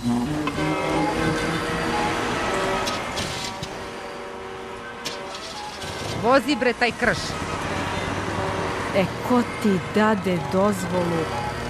Vozi bre taj krš. Ko ti dade dozvolu?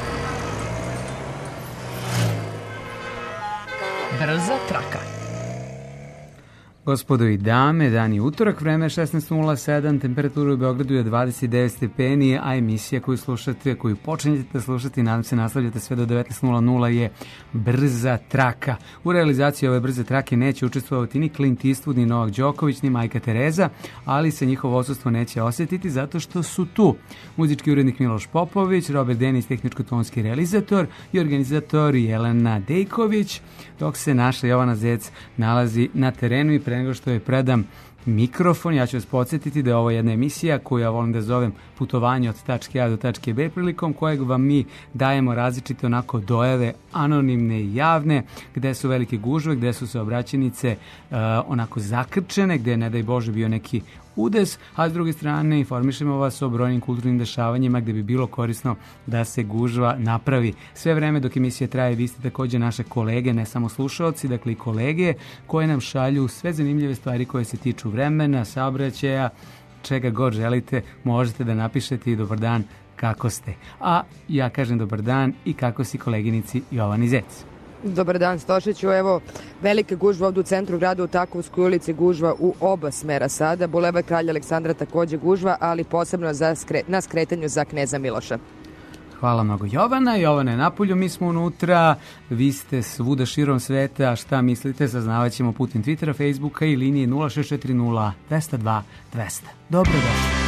Brza traka. Gospodo i dame, dan je utorak, vreme je 16:07, temperatura u Beogradu je 29 stepeni, a emisija koju slušate, koju počinjete da slušate i nadam se nastavljate sve do 19:00 je Brza traka. U realizaciji ove brze trake neće učestvovati ni Clint Eastwood, ni Novak Đoković, ni Majka Tereza, ali se njihovo odsustvo neće osjetiti zato što su tu muzički urednik Miloš Popović, Robert Denis, tehničko-tonski realizator i organizator Jelena Dejković, dok se naša Jovana Zec nalazi na terenu. I pre nego što je predam mikrofon, ja ću vas podsjetiti da je ovo jedna emisija koju ja volim da zovem putovanje od tačke A do tačke B, prilikom kojeg vam mi dajemo različite onako dojave, anonimne i javne, gde su velike gužve, gde su saobraćajnice onako zakrčene, gde je, ne daj Bože, bio neki udes, a s druge strane informišemo vas o brojnim kulturnim dešavanjima gde bi bilo korisno da se gužva napravi. Sve vreme dok emisija traje, vi ste takođe naše kolege, ne samo slušaoci, dakle i kolege koje nam šalju sve zanimljive stvari koje se tiču vremena, saobraćaja, čega god želite, možete da napišete i dobar dan, kako ste. A ja kažem dobar dan i kako si koleginici Jovani Zec. Dobar dan, Stošiću. Evo, velike gužva ovdje u centru grada, u Takovskoj ulici, gužva u oba smera sada. Bulevar Kralja Aleksandra takođe gužva, ali posebno na skretanju za Kneza Miloša. Hvala mnogo Jovana. Jovana je napolju, mi smo unutra, vi ste svuda širom sveta, a šta mislite saznavat ćemo putem Twittera, Facebooka i linije 0640 202 200. Dobrodošli.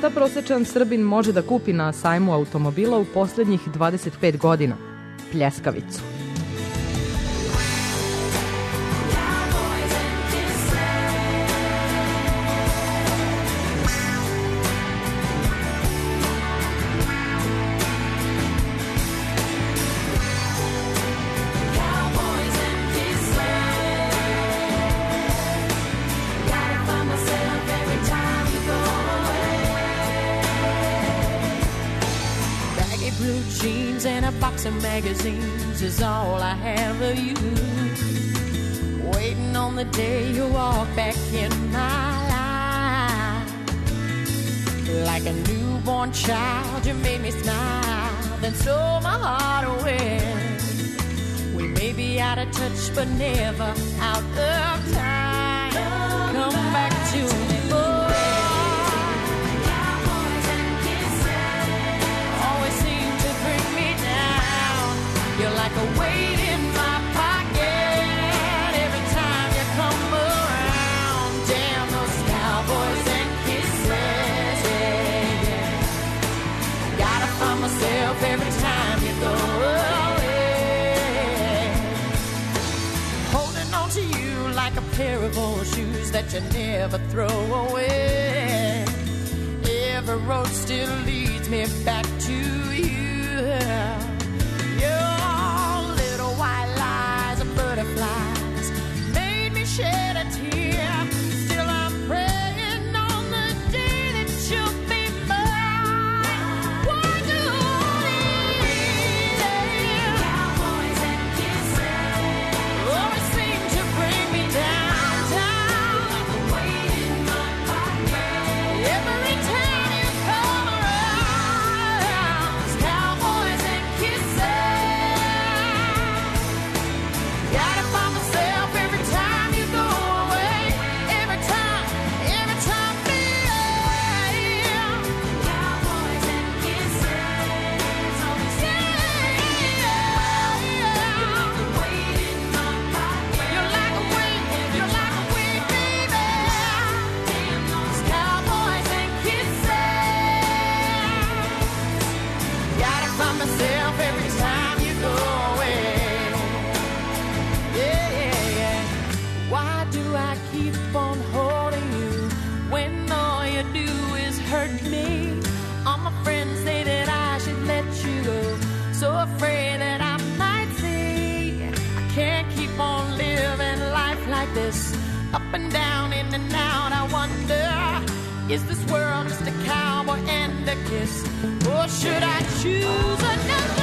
Šta prosečan Srbin može da kupi na sajmu automobila u posljednjih 25 godina? Pljeskavicu. Magazines is all I have of you. Waiting on the day you walk back in my life. Like a newborn child, you made me smile, then stole my heart away. We may be out of touch, but never out of time. Come back to me, boy. Always seem to bring me down. You're like a weight in my pocket every time you come around. Damn those cowboys and kisses, yeah, yeah. Gotta find myself every time you go away. Holding on to you like a pair of old shoes that you never throw away. Every road still leads me back to you. Butterflies made me shed a tear. Still I'm praying on the day that you'll be mine. Why do these cowboys and kisses always seem to bring me down, down? Like a weight in my pocket every time you come around. These cowboys and kisses. Gotta find myself every time you go away. Every time, yeah. Cowboys and kisses. Always yeah. Weight in my pocket. You're like a weight, baby. Damn those cowboys and kisses. Gotta find myself every time you go away. Why do I keep on holding you when all you do is hurt me? All my friends say that I should let you go, so afraid that I might see. I can't keep on living life like this, up and down, in and out. I wonder, is this world just a cowboy and a kiss, or should I choose another?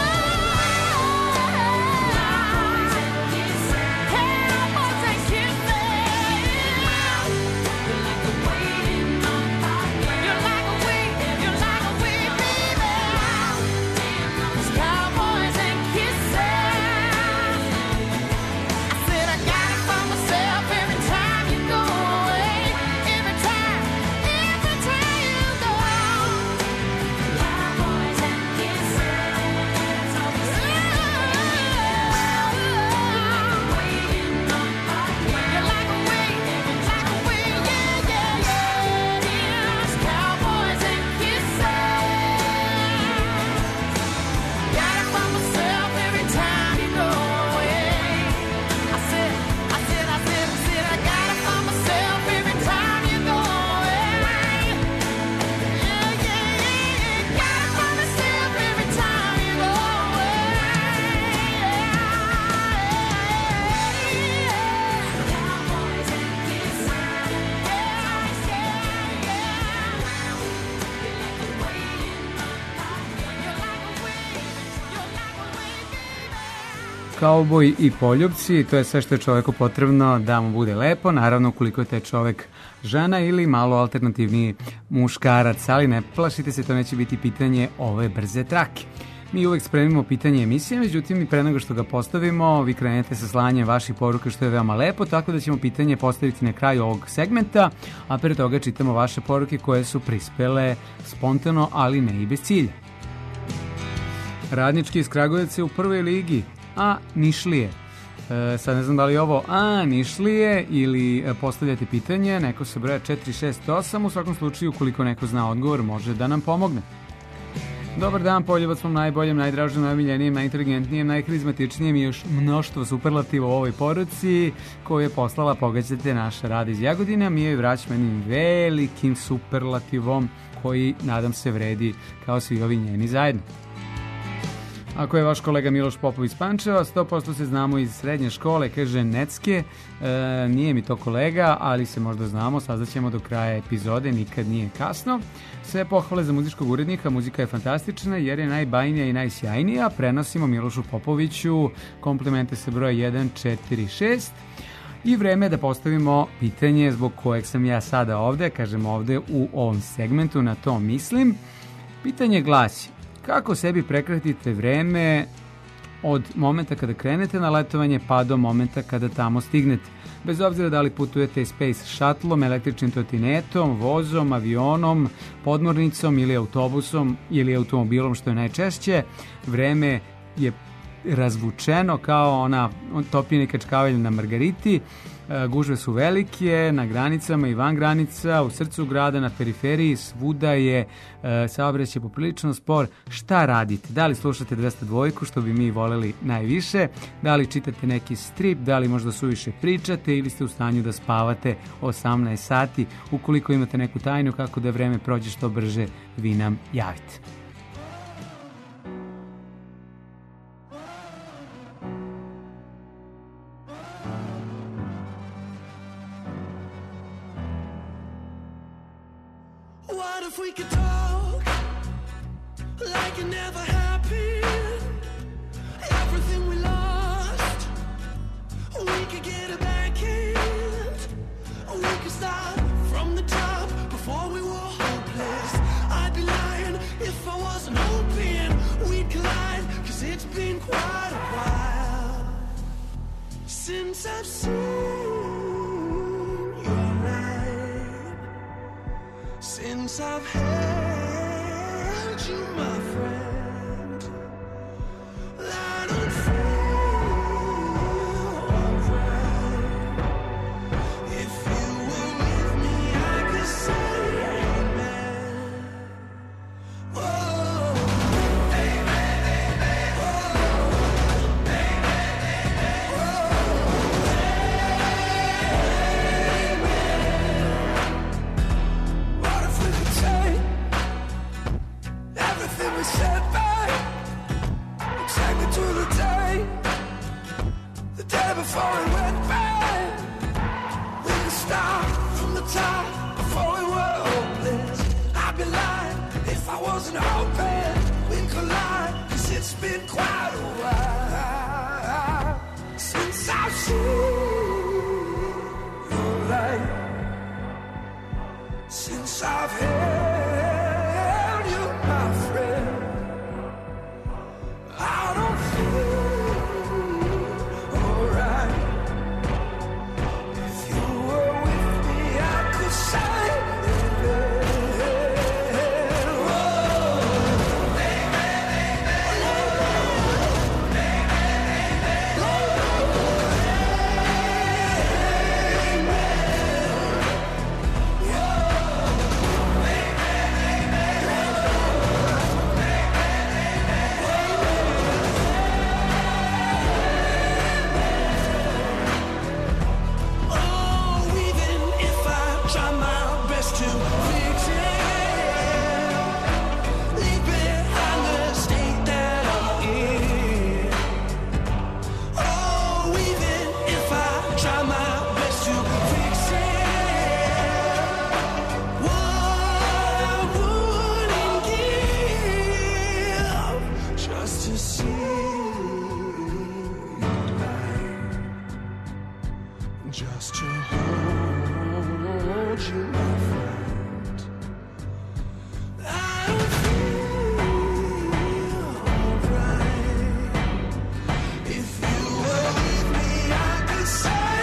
Kauboj i poljupci, to je sve što je čoveku potrebno da mu bude lepo, naravno koliko je taj čovek žena ili malo alternativniji muškarac, ali ne plašite se, to neće biti pitanje ove brze trake. Mi uvek spremimo pitanje emisije, međutim i pre nego što ga postavimo, vi krenete sa slanjem vaših poruka, što je veoma lepo, tako da ćemo pitanje postaviti na kraju ovog segmenta, a pre toga čitamo vaše poruke koje su prispele spontano, ali ne i bez cilja. Radnički iz Kragujevca u prvoj ligi, a Nišlije Sad ne znam da li je ovo Nišlije ili postavljate pitanje, neko se broja 468, u svakom slučaju ukoliko neko zna odgovor može da nam pomogne. Dobar dan, poljubac vam najboljem, najdražem, najmiljenijem, najinteligentnijem, najkarizmatičnijem i još mnoštvo superlativa u ovoj poruci koju je poslala, pogađate, naša Rada iz Jagodine, mi joj vraćamo jednim velikim superlativom koji, nadam se, vredi kao svi ovi njeni zajedno. Ako je vaš kolega Miloš Popov iz Pančeva, 100% se znamo iz srednje škole, kaže Necke, nije mi to kolega, ali se možda znamo, saznaćemo do kraja epizode, nikad nije kasno. Sve pohvale za muzičkog urednika, muzika je fantastična jer je najbajnija i najsjajnija, prenosimo Milošu Popoviću, komplimente se broja 146 i vreme je da postavimo pitanje zbog kojeg sam ja sada ovde, kažem ovde u ovom segmentu, na to mislim. Pitanje glasi: kako sebi prekratite vreme od momenta kada krenete na letovanje pa do momenta kada tamo stignete? Bez obzira da li putujete Space Shuttle-om, električnim trotinetom, vozom, avionom, podmornicom ili autobusom ili automobilom, što je najčešće, vreme je razvučeno kao ona topljeni kačkavalj na Margariti. Gužve su velike, na granicama i van granica, u srcu grada, na periferiji, svuda je saobraćaj poprilično spor. Šta radite? Da li slušate 202, što bi mi voleli najviše? Da li čitate neki strip? Da li možda suviše pričate ili ste u stanju da spavate 18 sati? Ukoliko imate neku tajnu kako da vreme prođe što brže, vi nam javite. If we could talk like it never happened, everything we lost, we could get it back in. We could start from the top before we were hopeless. I'd be lying if I wasn't hoping we'd collide, 'cause it's been quite a while since I've seen your light, since I've held you, my friend. I don't feel alright. If you were with me, I could say amen. Oh, baby, baby, oh, baby, baby, what if we could take everything we said back, take me to the day before it went bad. We could start from the top before we were hopeless. I'd be lying if I wasn't hoping we'd collide, 'cause it's been quite a while since I've seen your light, since I've held you, my friend. I don't feel alright. If you were with me, I could say just to hold you, my friend. I don't feel alright. If you were with me, I could say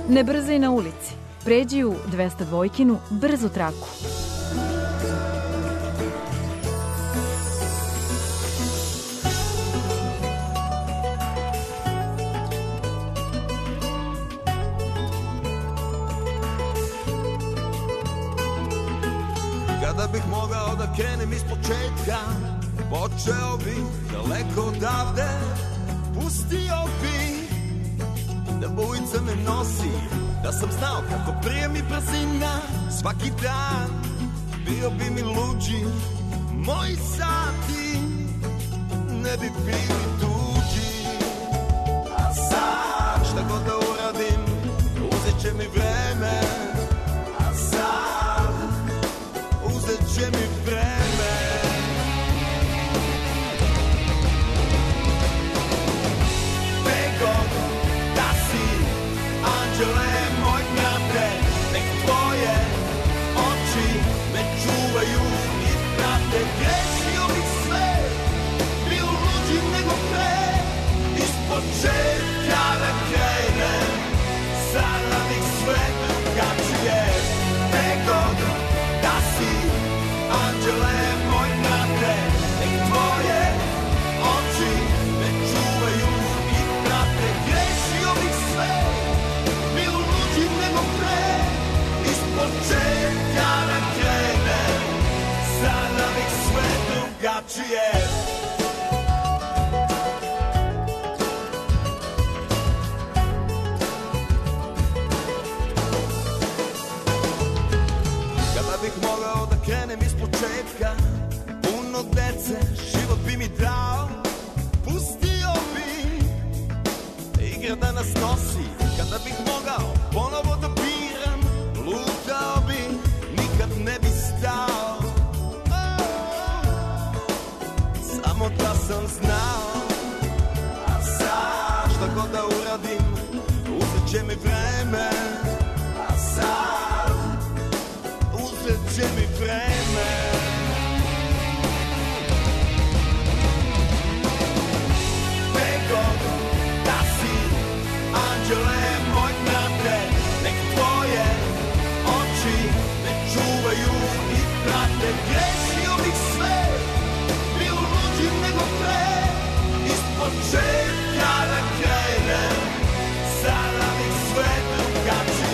Ne brzaj na ulici. Pređi u 202-kinu brzu traku. Kada bih mogao da krenem iz početka, počeo bih daleko odavde, pustio bih da bujica me nosi, da sam znao kako prije mi brzina svaki dan, bio bi mi luđi, moji sati ne bi bili tuđi. A sad šta god da uradim, uzet će mi vreme, a sad uzet će mi vreme. Begod da si, anđele moj brate, nek tvoje oči me čuvaju i prate. Grešio bih sve, bio luđi nego pre, iz početka da krenem, sada bih sve drugačije. Begod da si, anđele moj brate, nek tvoje oči me čuvaju i prate. Grešio bih sve, bio luđi nego pre, iz početka da krenem, sada bih sve drugačije. Kada bih mogao da krenem iz početka, puno dece, život bi mi dao, pustio bi igra da nas nosi. Kada bih mogao ponovo da biram, lutao bi, nikad ne bi stao. Samo da sam znao, a sad šta god da uradim, uzet će mi vreme, a sad uzet će mi vreme. Begod da si, anđele moj brate, nek tvoje oči me čuvaju i prate. Grešio bih sve, bio luđi nego pre, iz početka da krenem, sada bih sve drugačije.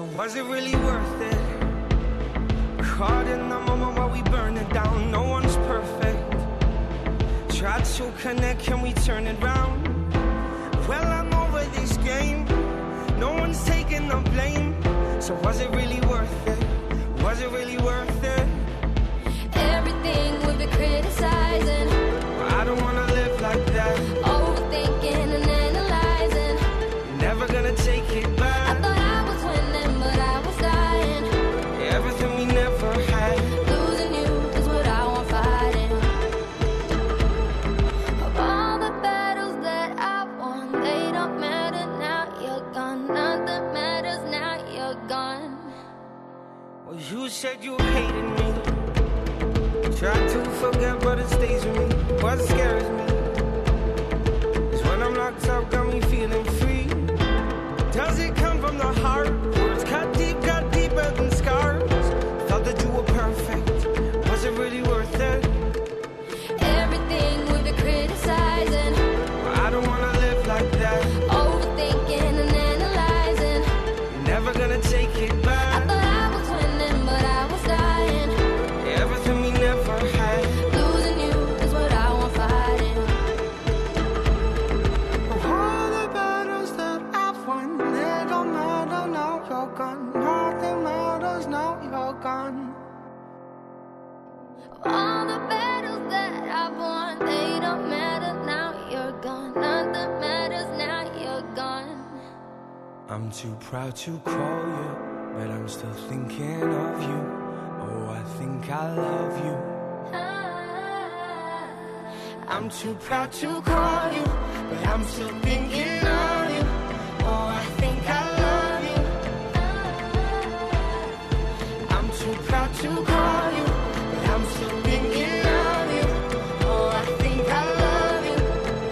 So was it really worth it? Caught in the moment while we burn it down. No one's perfect. Tried to connect, can we turn it round? Well, I'm over this game. No one's taking the blame. So was it really worth it? Was it really worth it? Everything we've been criticizing. I don't wanna live like that. Overthinking and analyzing. Never gonna take it back. I thought I was winning, but I was dying. Everything we never had. Losing you is what I want fighting. Of all the battles that I won, they don't matter now you're gone. Nothing matters now you're gone. Well, you said you hated me. Try to forget, but it stays with me. What scares me is when I'm locked up, got me feeling free. Does it come from the heart? Words cut deeper than scars. Thought that you were perfect. Was it really worth it? Everything we've been criticizing. I don't wanna live like that. Overthinking and analyzing. Never gonna take it back. I thought I was winning, but I was dying. Everything we never had. Losing you is what I want fighting. All the battles that I've won, they don't matter now you're gone. Nothing matters now you're gone. All the battles that I've won, they don't matter now you're gone. Nothing matters now you're gone. I'm too proud to call you, but I'm still thinking of you. Oh, I think I love you. I'm too proud to call you, but I'm still thinking of you. Oh, I think I love you. I'm too proud to call you, but I'm still thinking of you. Oh, I think I love you.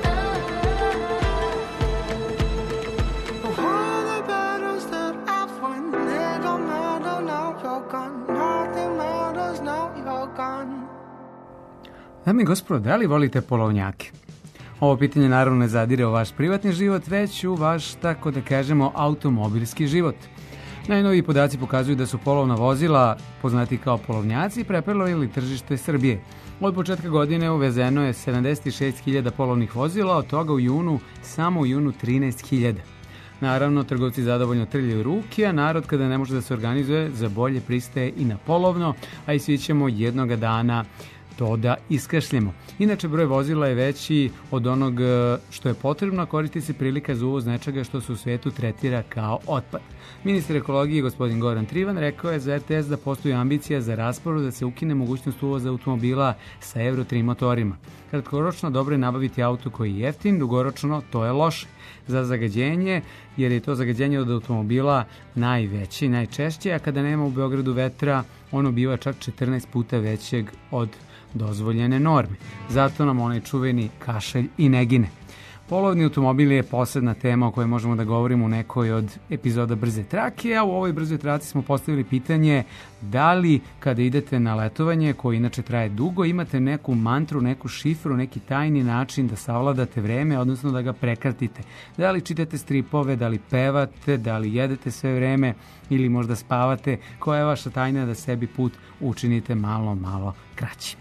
All the battles that I've won, they don't matter now you're gone. Nothing matters now you're gone. Dame i gospodo, da li volite polovnjake? Ovo pitanje naravno ne zadire u vaš privatni život, već u vaš, tako da kažemo, automobilski život. Najnoviji podaci pokazuju da su polovna vozila, poznati kao polovnjaci, preplavili tržište Srbije. Od početka godine uvezeno je 76.000 polovnih vozila, od toga samo u junu 13.000. Naravno, trgovci zadovoljno trljaju ruke, a narod kada ne može da se organizuje za bolje pristaje i na polovno, a i svi ćemo jednoga dana to da iskašljemo. Inače, broj vozila je veći od onog što je potrebno, a koristi se prilika za uvoz nečega što se u svetu tretira kao otpad. Ministar ekologije gospodin Goran Trivan rekao je za RTS da postoji ambicija za rasporu da se ukine mogućnost uvoza automobila sa Euro 3 motorima. Kratkoročno dobro je nabaviti auto koji je jeftin, dugoročno to je loše za zagađenje, jer je to zagađenje od automobila najveće i najčešće, a kada nema u Beogradu vetra, ono biva čak 14 puta većeg od dozvoljene norme. Zato nam onaj čuveni kašalj i ne gine. Polovni automobil je posebna tema o kojoj možemo da govorimo u nekoj od epizoda Brze trake, a u ovoj Brzoj traci smo postavili pitanje da li kada idete na letovanje, koje inače traje dugo, imate neku mantru, neku šifru, neki tajni način da savladate vreme, odnosno da ga prekratite. Da li čitate stripove, da li pevate, da li jedete sve vreme ili možda spavate, koja je vaša tajna da sebi put učinite malo kraći.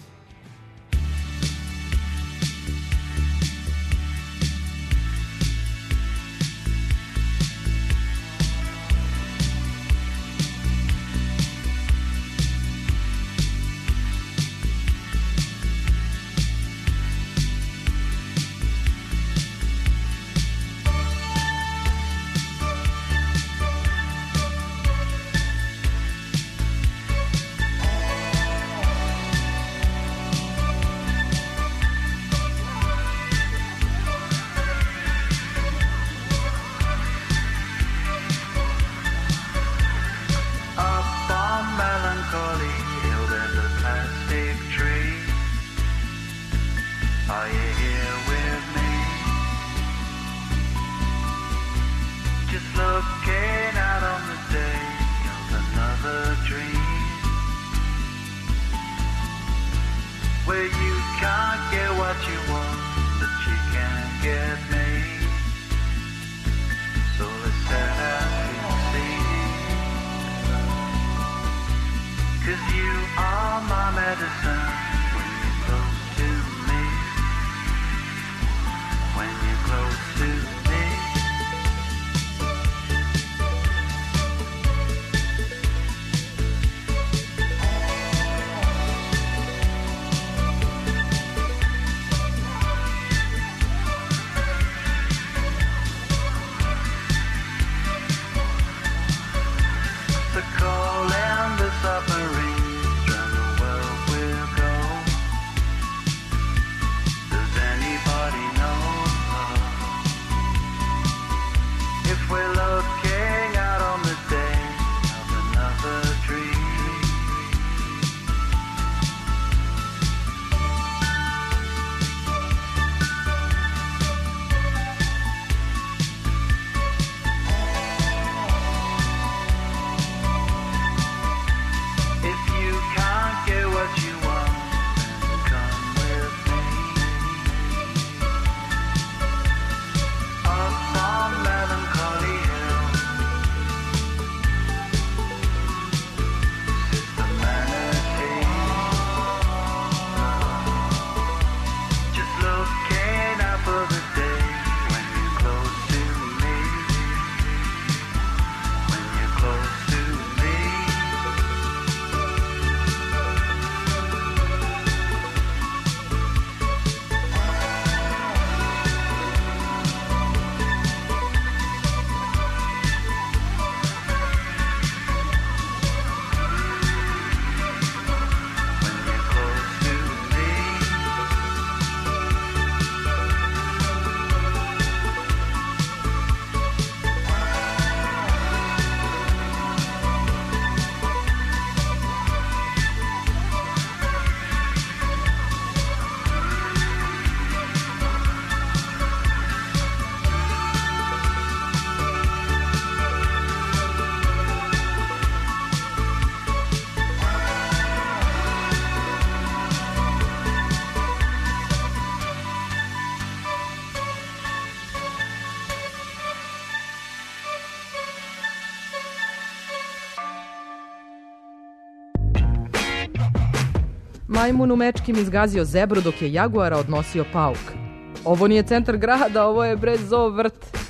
Majmun u Mečkim izgazio zebru dok je jaguara odnosio pauk. Ovo nije centar grada, ovo je bre zoo vrt.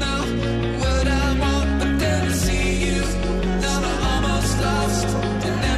And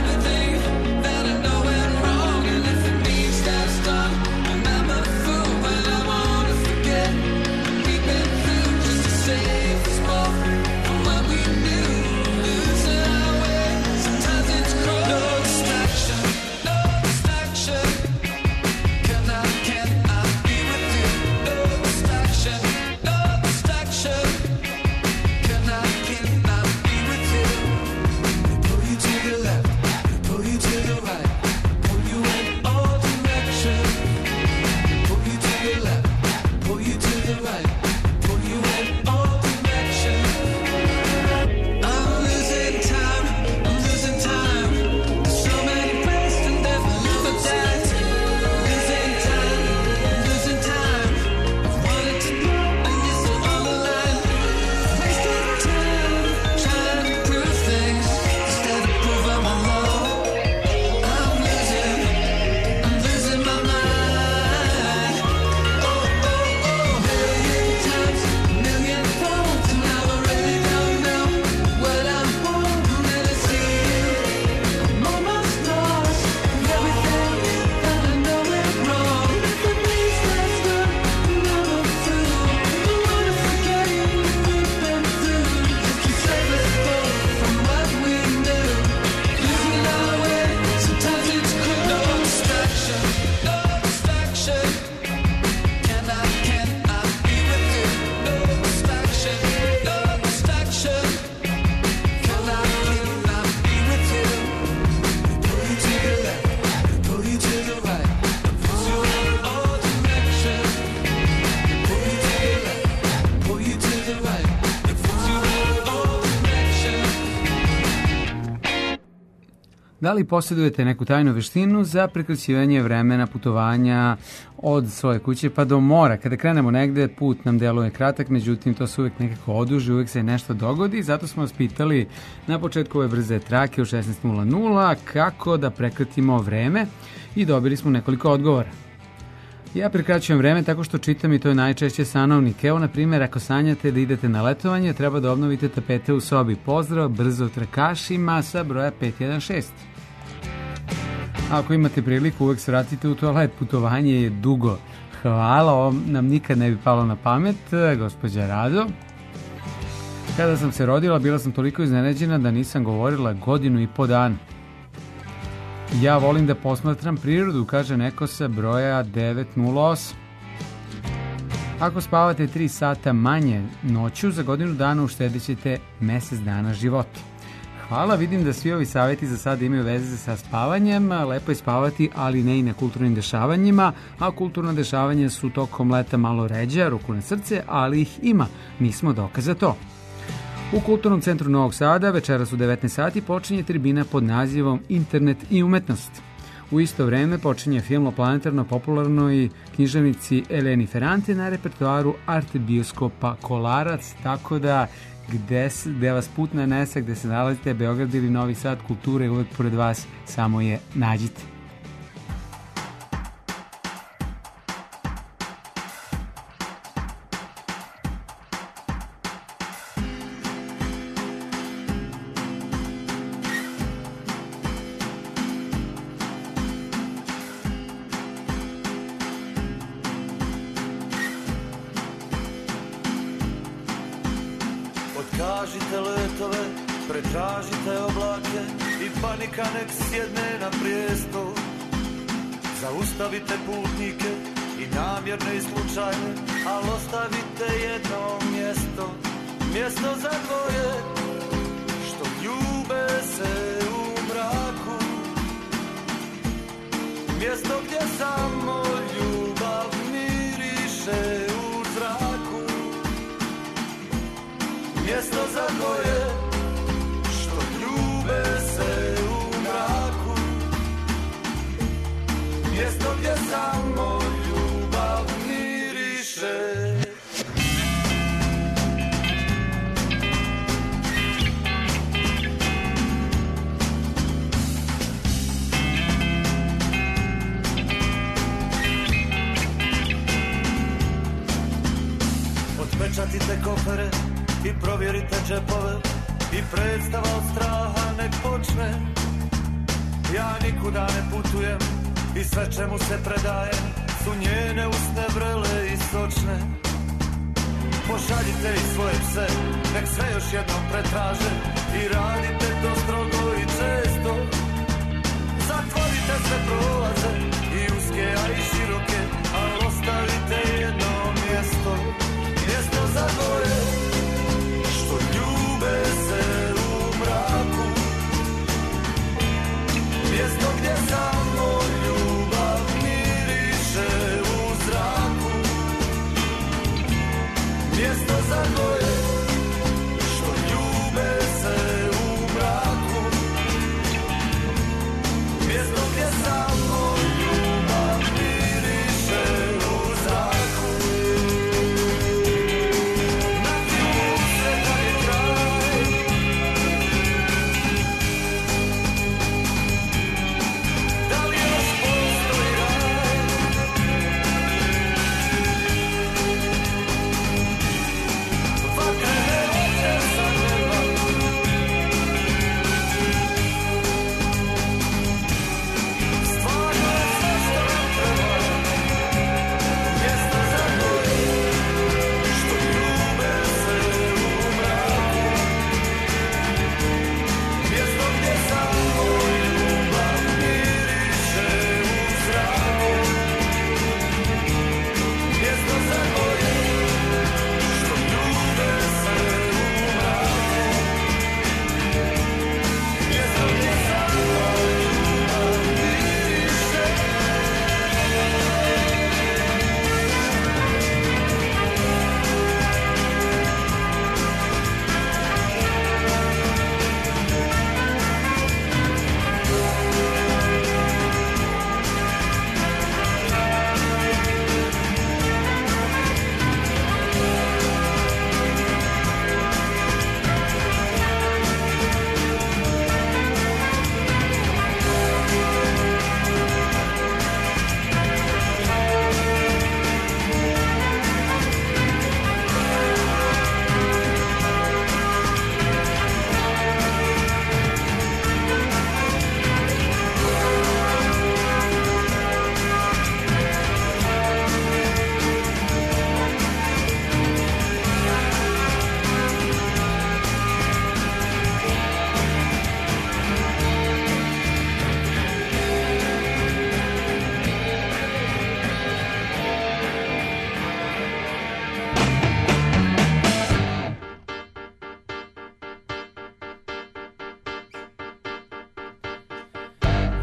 Da li posjedujete neku tajnu veštinu za prekraćivanje vremena putovanja od svoje kuće pa do mora? Kada krenemo negde, put nam deluje kratak, međutim to se uvek nekako oduži, uvek se nešto dogodi. Zato smo vas pitali na početku ove brze trake u 16:00 kako da prekratimo vreme i dobili smo nekoliko odgovora. Ja prekraćujem vreme tako što čitam i to je najčešće sanovnik. Evo, na primjer, ako sanjate da idete na letovanje, treba da obnovite tapete u sobi. Pozdrav, brzo trakašima sa broja 516. Ako imate priliku, uvek se vratite u toalet, putovanje je dugo. Hvala, ovo nam nikad ne bi palo na pamet, gospođa Rado. Kada sam se rodila, bila sam toliko iznenađena da nisam govorila 1,5 godinu dana. Ja volim da posmatram prirodu, kaže neko sa broja 908. Ako spavate 3 sata manje noću, za 1 godinu dana uštedit ćete mesec dana života. Hvala, vidim da svi ovi savjeti za sada imaju veze sa spavanjem. Lepo je spavati, ali ne i na kulturnim dešavanjima, a kulturna dešavanja su tokom leta malo ređa, ruku na srce, ali ih ima. Mi smo dokaz za to. U Kulturnom centru Novog Sada večeras u 19 sati počinje tribina pod nazivom Internet i umetnost. U isto vreme počinje film o planetarno popularnoj književnici Eleni Ferrante na repertoaru Art bioskopa Kolarac, tako da gde vas put nanese, gde se nalazite, Beograd ili Novi Sad, kultura je uvek pored vas, samo je nađite. Tražite letove, pretražite oblake i panika nek sjedne na prijesto. Zaustavite putnike i namjerne i slučajne, ali ostavite jedno mjesto, mjesto za dvoje što ljube se u mraku, mjesto gdje samo ljubav miriše u zraku, mjesto za dvoje što ljube se u mraku, mjesto gdje samo ljubav miriše. Otpečatite kofere i provjerite džepove i predstava od straha nek počne. Ja nikuda ne putujem i sve čemu se predajem su njene usne vrele i sočne. Pošaljite i svoje pse, nek sve još jednom pretraže i radite to strogo i često. Zatvorite sve prolaze i uske, a i široke, ali ostavite jedno mjesto, mjesto za dvoje što ljube se u mraku, mjesto gdje samo ljubav miriše u zraku, mjesto za dvoje što ljube se u mraku,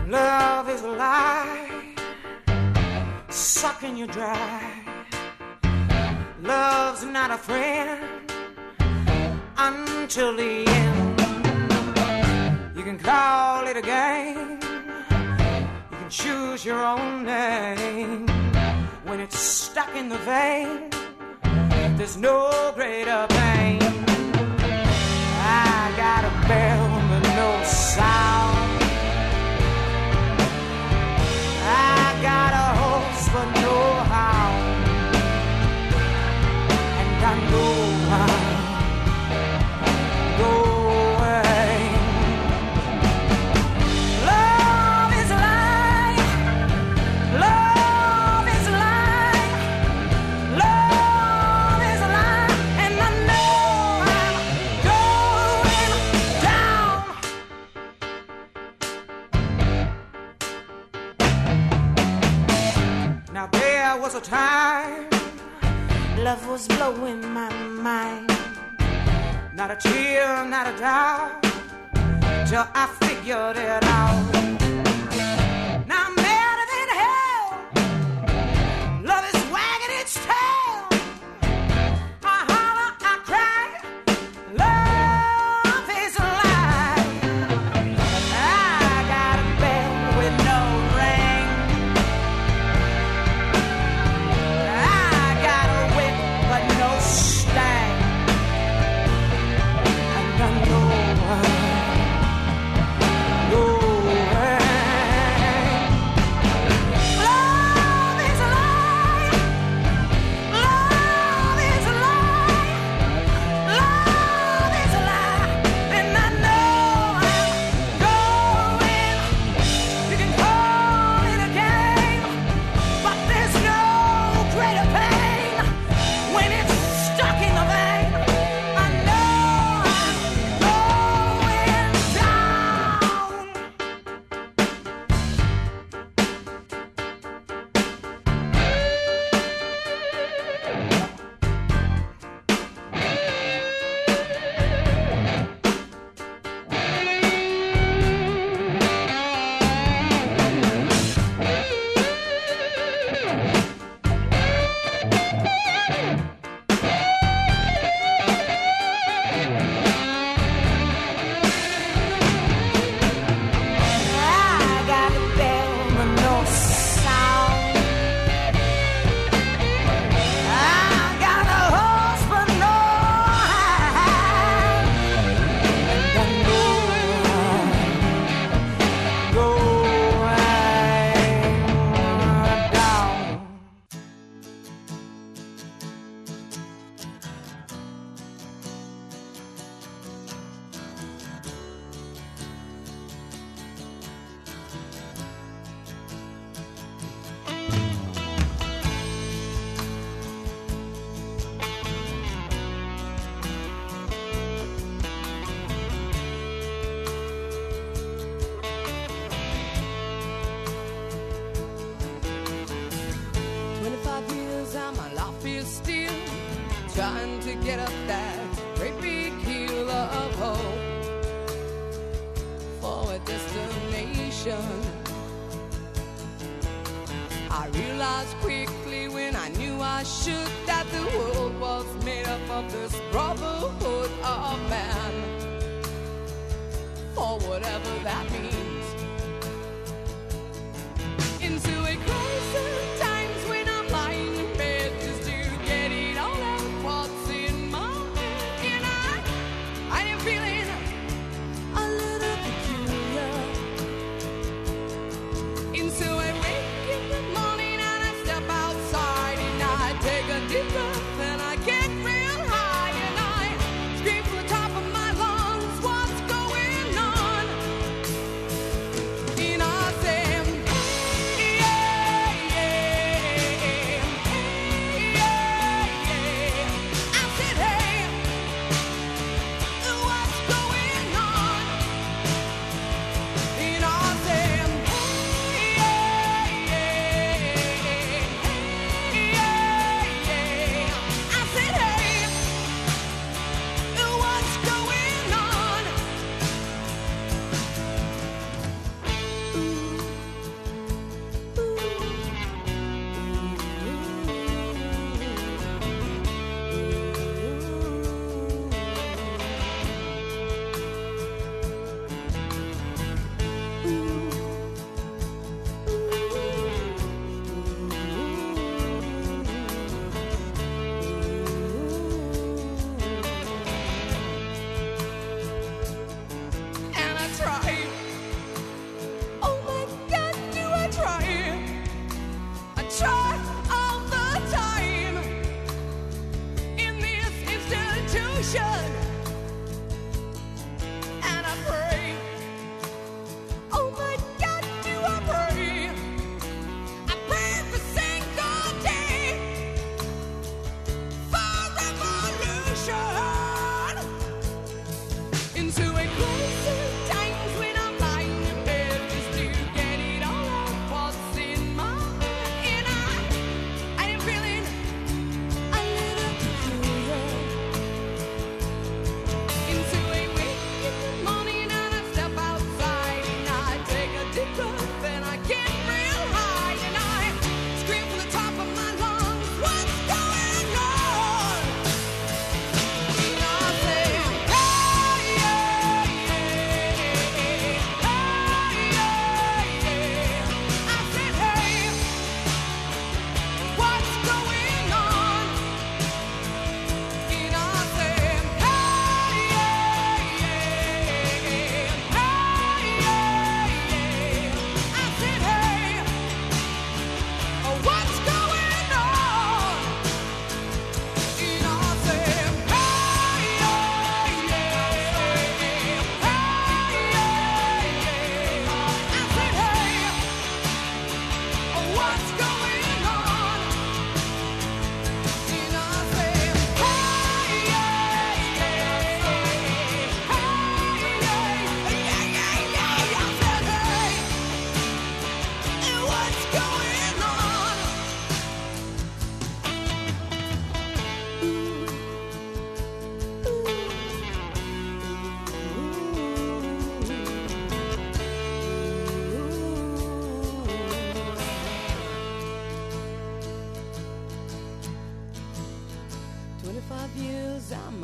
Love is a lie, sucking you dry. Love's not a friend until the end. You can call it a game, you can choose your own name. When it's stuck in the vein, there's no greater pain. I got a bell but no sound, I got a horse but no hound, and I know I'll go away. Love is a lie, love is a lie, love is a lie, and I know I'm going down. Now there was a time love was blowing my mind. Not a tear, not a doubt, till I figured it out. Now I'm madder than hell, love is wagging its tail. I holler, I cry, love is a lie. I got a bell with no ring, I got a whip but no stang, and I know I'll go away. Love is a lie, love is a lie, love is a lie, and I know I'm going. You can call it a game, but there's no greater pain when it's stuck in the vein. I know I'm going down. I got a bell but no sound, I got a horse but no hound, and I know I'll go down. My life is still trying to get up that great big hill of hope for a destination. I realized quickly when I knew I should that the world was made up of this brotherhood of man, for whatever that means. Into a crisis times when I'm lying in bed just to get it all out what's in my head, and I am feeling a little peculiar. And so I wake in the morning and I step outside and I take a deep breath and I get real high and I scream from the top of my lungs, what's going on?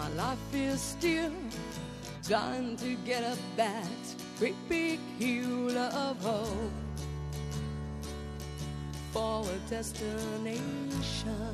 my life is still trying to get up that great big hill of hope for a destination.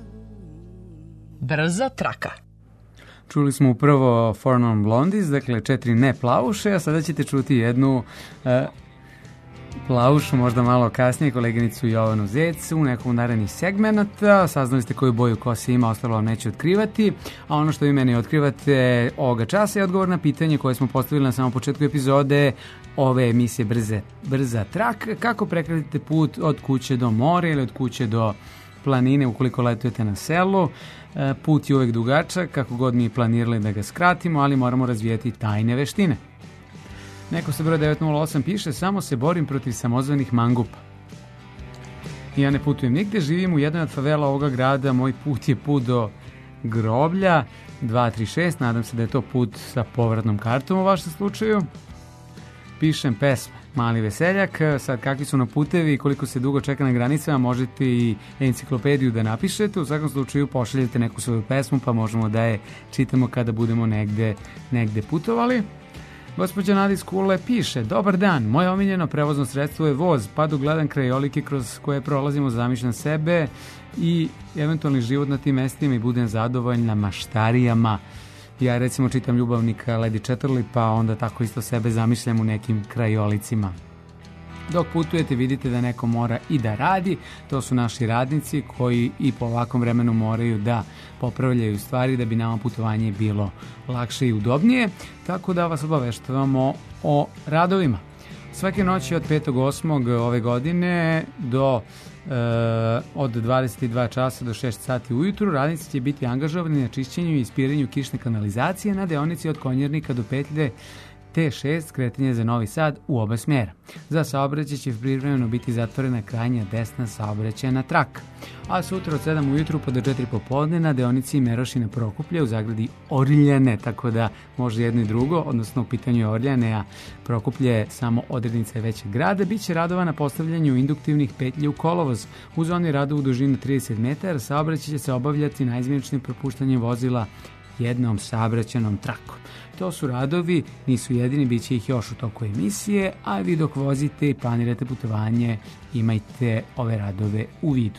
Brza traka. Čuli smo upravo Four Non Blondies, dakle 4 ne plavuše, a sada ćete čuti jednu plavušu, možda malo kasnije, koleginicu Jovanu Zec u nekom narednih segmenata. Saznali ste koju boju kose ima, ostalo vam neće otkrivati, a ono što vi meni otkrivate ovoga časa je odgovor na pitanje koje smo postavili na samom početku epizode ove emisije Brza trak. Kako prekratite put od kuće do mora ili od kuće do planine ukoliko letujete na selu? Put je uvek dugačak, kako god mi planirali da ga skratimo, ali moramo razvijeti tajne veštine. Neko se broj 908 piše, samo se borim protiv samozvanih mangupa. Ja ne putujem nigde, živim u jednoj od favela ovoga grada, moj put je put do groblja 236, nadam se da je to put sa povratnom kartom u vašem slučaju. Pišem pesme, Mali veseljak, sad kakvi su na putevi i koliko se dugo čeka na granicama, možete i enciklopediju da napišete, u svakom slučaju pošaljete neku svoju pesmu pa možemo da je čitamo kada budemo negde putovali. Gospođa Nadi Skule piše, dobar dan, moje omiljeno prevozno sredstvo je voz, pa dok gledam krajolike kroz koje prolazimo, zamišljam sebe i eventualni život na tim mestima i budem zadovoljna maštarijama. Ja recimo čitam Ljubavnika Lady Chatterley, pa onda tako isto sebe zamišljam u nekim krajolicima. Dok putujete vidite da neko mora i da radi, to su naši radnici koji i po ovakvom vremenu moraju da popravljaju stvari da bi nama putovanje bilo lakše i udobnije, tako da vas obaveštavamo o radovima. Svake noći od 5.8. ove godine od 22 časa do 6 sati ujutru radnici će biti angažovani na čišćenju i ispiranju kišne kanalizacije na deonici od Konjernika do petlje T6 skretanje za Novi Sad u oba smjera. Za saobraćaj će privremeno biti zatvorena krajnja desna saobraćajna traka. A sutra od 7 ujutru pa do 4 popodne na deonici Merošina Prokuplje u zagradi Orljane, tako da može jedno i drugo, odnosno u pitanju je Orljane, a Prokuplje je samo odrednica većeg grada. Biće radova na postavljanju induktivnih petlji u kolovoz. U zoni radova u dužini 30 metara saobraćaj će se obavljati naizmjeničnim propuštanjem vozila jednom saobraćajnom trakom. To su radovi, nisu jedini, bit će ih još u toku emisije, a vi dok vozite i planirate putovanje, imajte ove radove u vidu.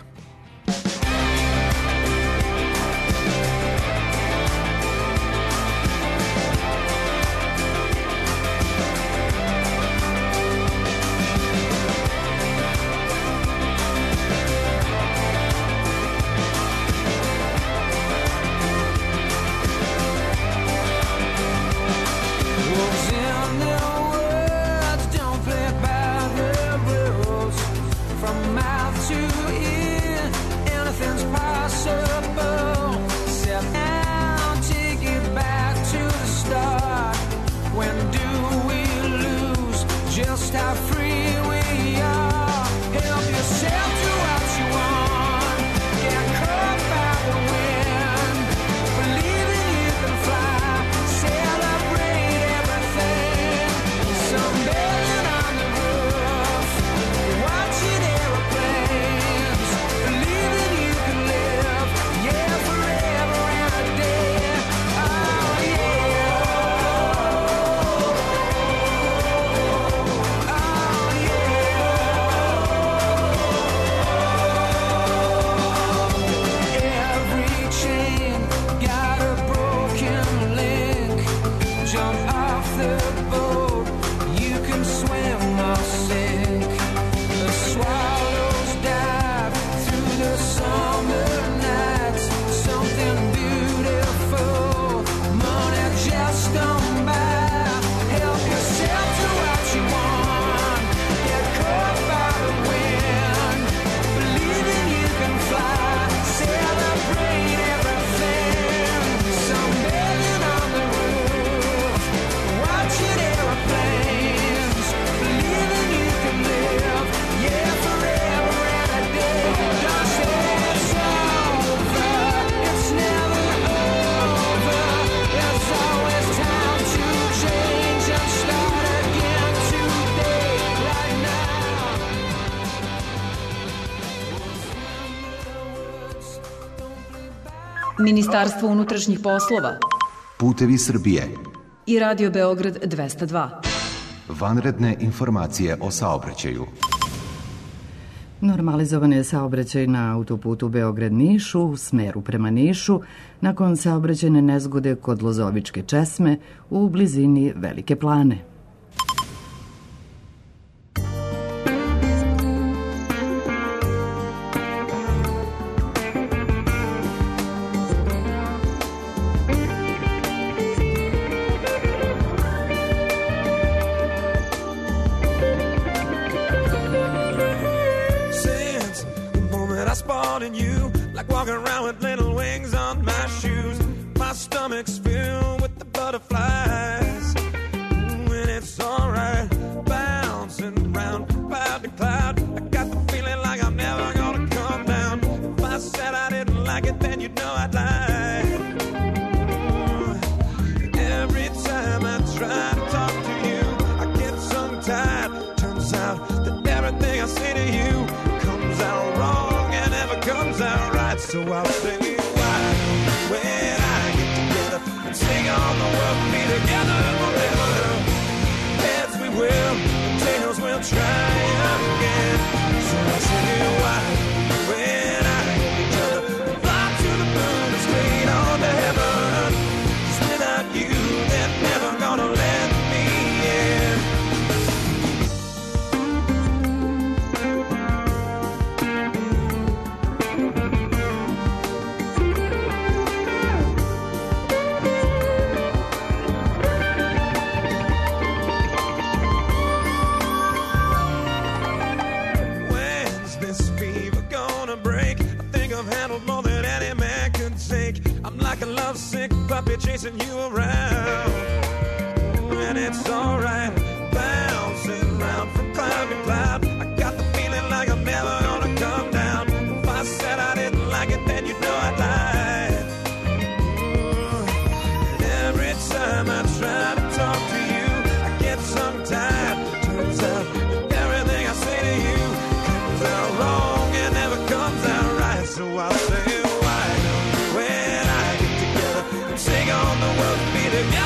Ministarstvo unutrašnjih poslova, Putevi Srbije. I Radio Beograd 202. Vanredne informacije o saobraćaju. Normalizovan je saobraćaj na autoputu Beograd-Niš u smeru prema Nišu nakon saobraćajne nezgode kod Lozovičke česme u blizini Velike Plane. Stomach's filled with the butterflies. And it's alright, bouncing round cloud to cloud. I got the feeling like I'm never gonna come down. If I said I didn't like it, then you'd know I'd lie. Every time I try to talk to you, I get tongue-tied. Turns out that everything I say to you comes out wrong and never comes out right. So I'll say why when I sing on the world, be together forever. Heads we will, tails will try again. So I say why when I get each other, fly to the moon and straight on to heaven. 'Cause without you, they're never gonna let me in. I'm like a lovesick puppy chasing you around. And it's alright, bouncing around from cloud to cloud. I got the feeling like I'm never gonna come down. If I said I didn't like it, then you'd know I'd lie. And every time I try to talk to you, I get tongue-tied. Turns out that everything I say to you comes out wrong and never comes out right. So I'll say, sing on the world, be together.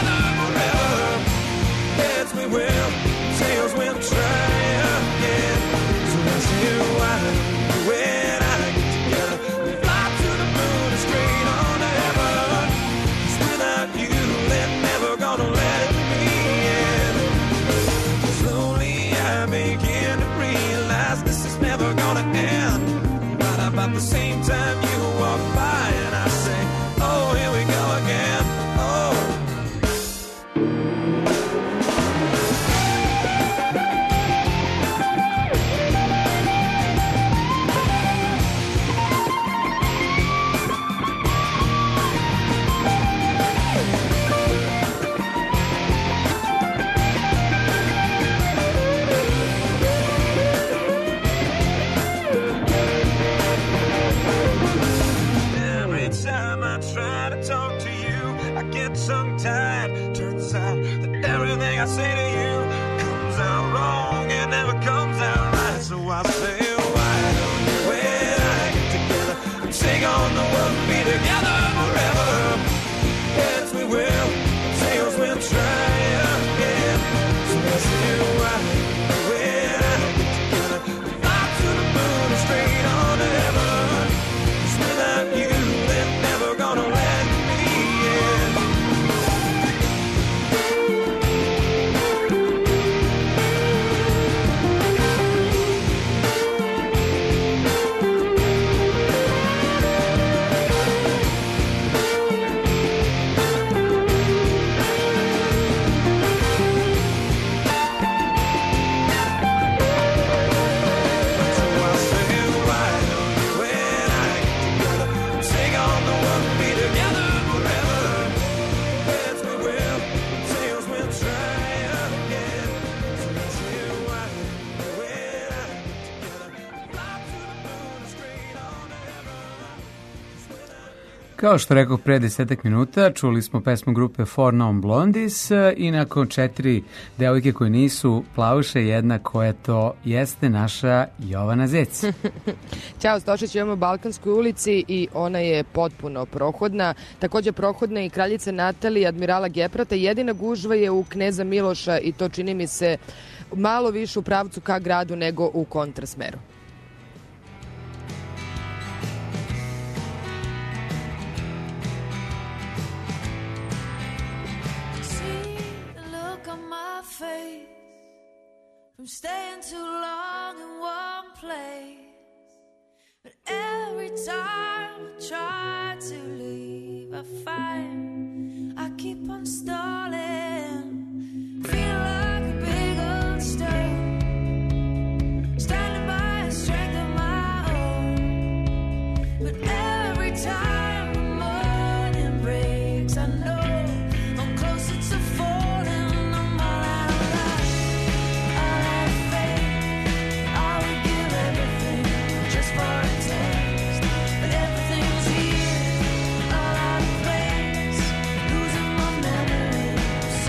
Kao što rekao pre 10 minuta, čuli smo pesmu grupe Four Non Blondies i nakon 4 devojke koje nisu plavuše, jedna koja to jeste naša Jovana Zec. Ćao Stošić, imamo Balkanskoj ulici i ona je potpuno prohodna. Takođe prohodna i kraljica Natalija, admirala Geprata. Jedina gužva je u Kneza Miloša i to čini mi se malo više u pravcu ka gradu nego u kontrasmeru. From staying too long in one place, but every time I try to leave, I find I keep on stalling. Feel like a big old stone, standing by a strength of my own. But every time the morning breaks, I know I'm closer to falling. I'm all out of life. For a taste, but everything's here, all out of place, losing my memory.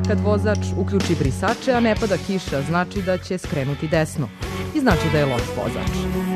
kad vozač uključi brisače, a ne pada kiša, znači da će skrenuti desno i znači da je loš vozač.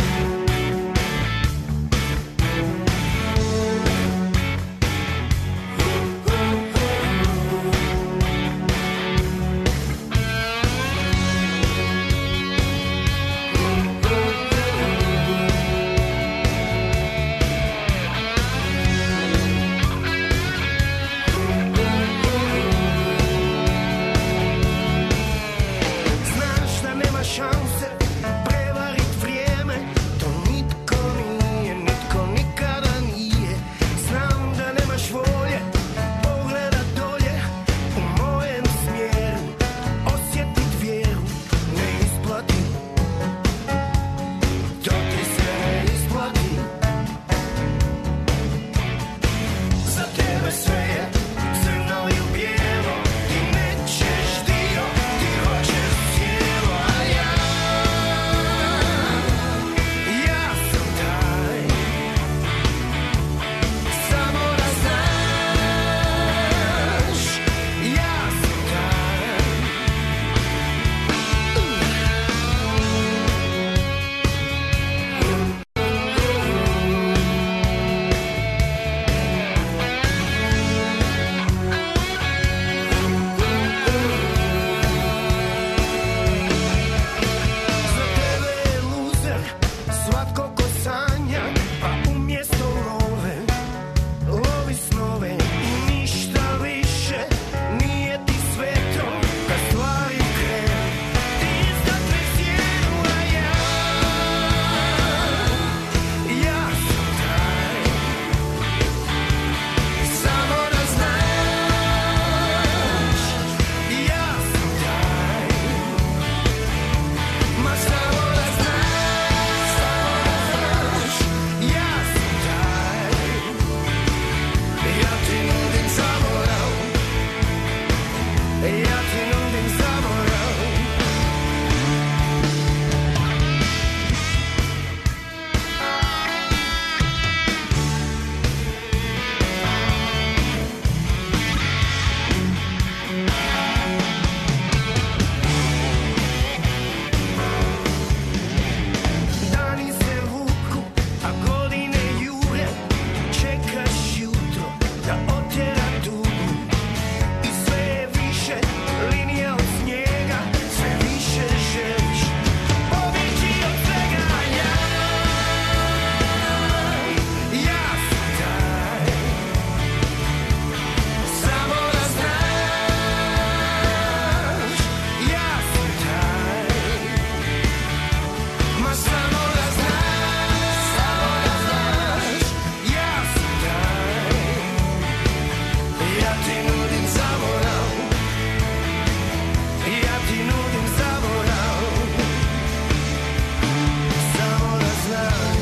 Znaš da nema šanse prevarit vrijeme, to nitko nije, nitko nikada nije. Znam da nemaš volje pogledat dolje u mojem smjeru, osjetit vjeru ne isplati, to ti se ne isplati. Za tebe sve je crno i u bijelo, ti nećeš dio, ti hoćeš cijelo, a ja sam taj, samo da znaš, ja sam taj. Za tebe je luzer svatko ko sanja, pa umjesto love lovi snove i ništa više nije ti sveto kad stvari krenu. Ti izdatne cijenu, a ja sam taj, samo da znaš, ja sam taj. Ma samo da znaš, ja sam taj. Ja ti nudim zaborav, ja ti nudim zaborav. Dani se vuku, a godine jure, čekaš jutro da otjera tugu. I sve je više linija od snijega, sve više želiš pobjeći od svega. Ja sam taj, samo da znaš, ja sam taj. Ma samo da znaš, ja sam taj. Ja ti nudim zaborav, ja ti nudim zaborav, samo da znaš.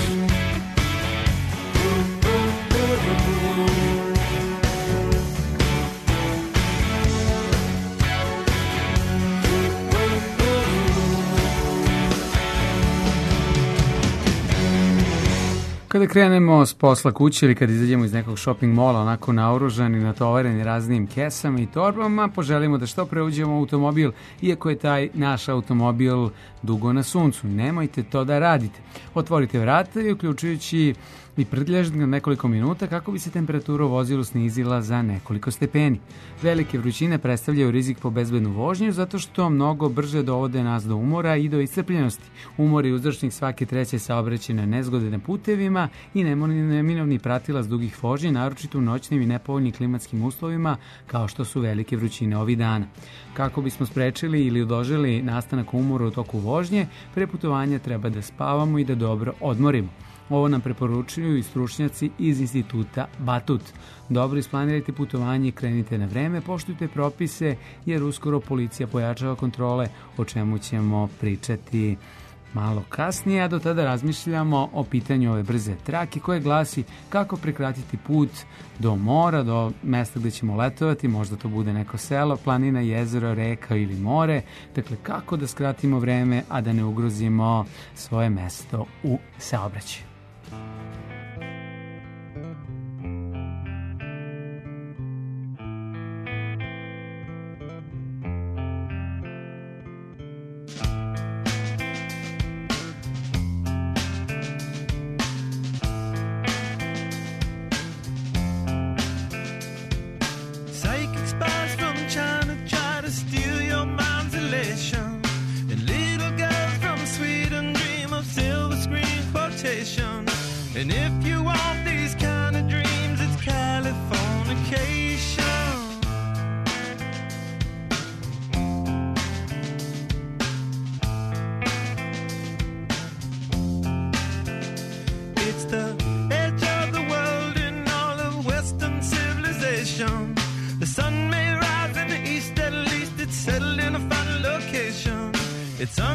Kada krenemo s posla kuće ili kada izađemo iz nekog shopping mola onako naoružani, natovareni raznim kesama i torbama, poželimo da što pre uđemo u automobil, iako je taj naš automobil dugo na suncu. Nemojte to da radite. Otvorite vrata i uključujući i prtljažnik na nekoliko minuta kako bi se temperatura u vozilu snizila za nekoliko stepeni. Velike vrućine predstavljaju rizik po bezbednu vožnju zato što mnogo brže dovode nas do umora i do iscrpljenosti. Umor je uzročnik svake treće saobraćajne nezgode na putevima i neminovni pratilac dugih vožnji, naročito u noćnim i nepovoljnim klimatskim uslovima kao što su velike vrućine ovih dana. Kako bismo sprečili ili odložili nastanak umora u toku vožnje, pre putovanja treba da spavamo i da dobro odmorimo. Ovo nam preporučuju i stručnjaci iz instituta Batut. Dobro isplanirajte putovanje i krenite na vreme, poštujte propise jer uskoro policija pojačava kontrole, o čemu ćemo pričati malo kasnije, a do tada razmišljamo o pitanju ove brze trake koje glasi kako prekratiti put do mora, do mesta gde ćemo letovati, možda to bude neko selo, planina, jezero, reka ili more, dakle kako da skratimo vreme, a da ne ugrozimo svoje mesto u saobraćaju.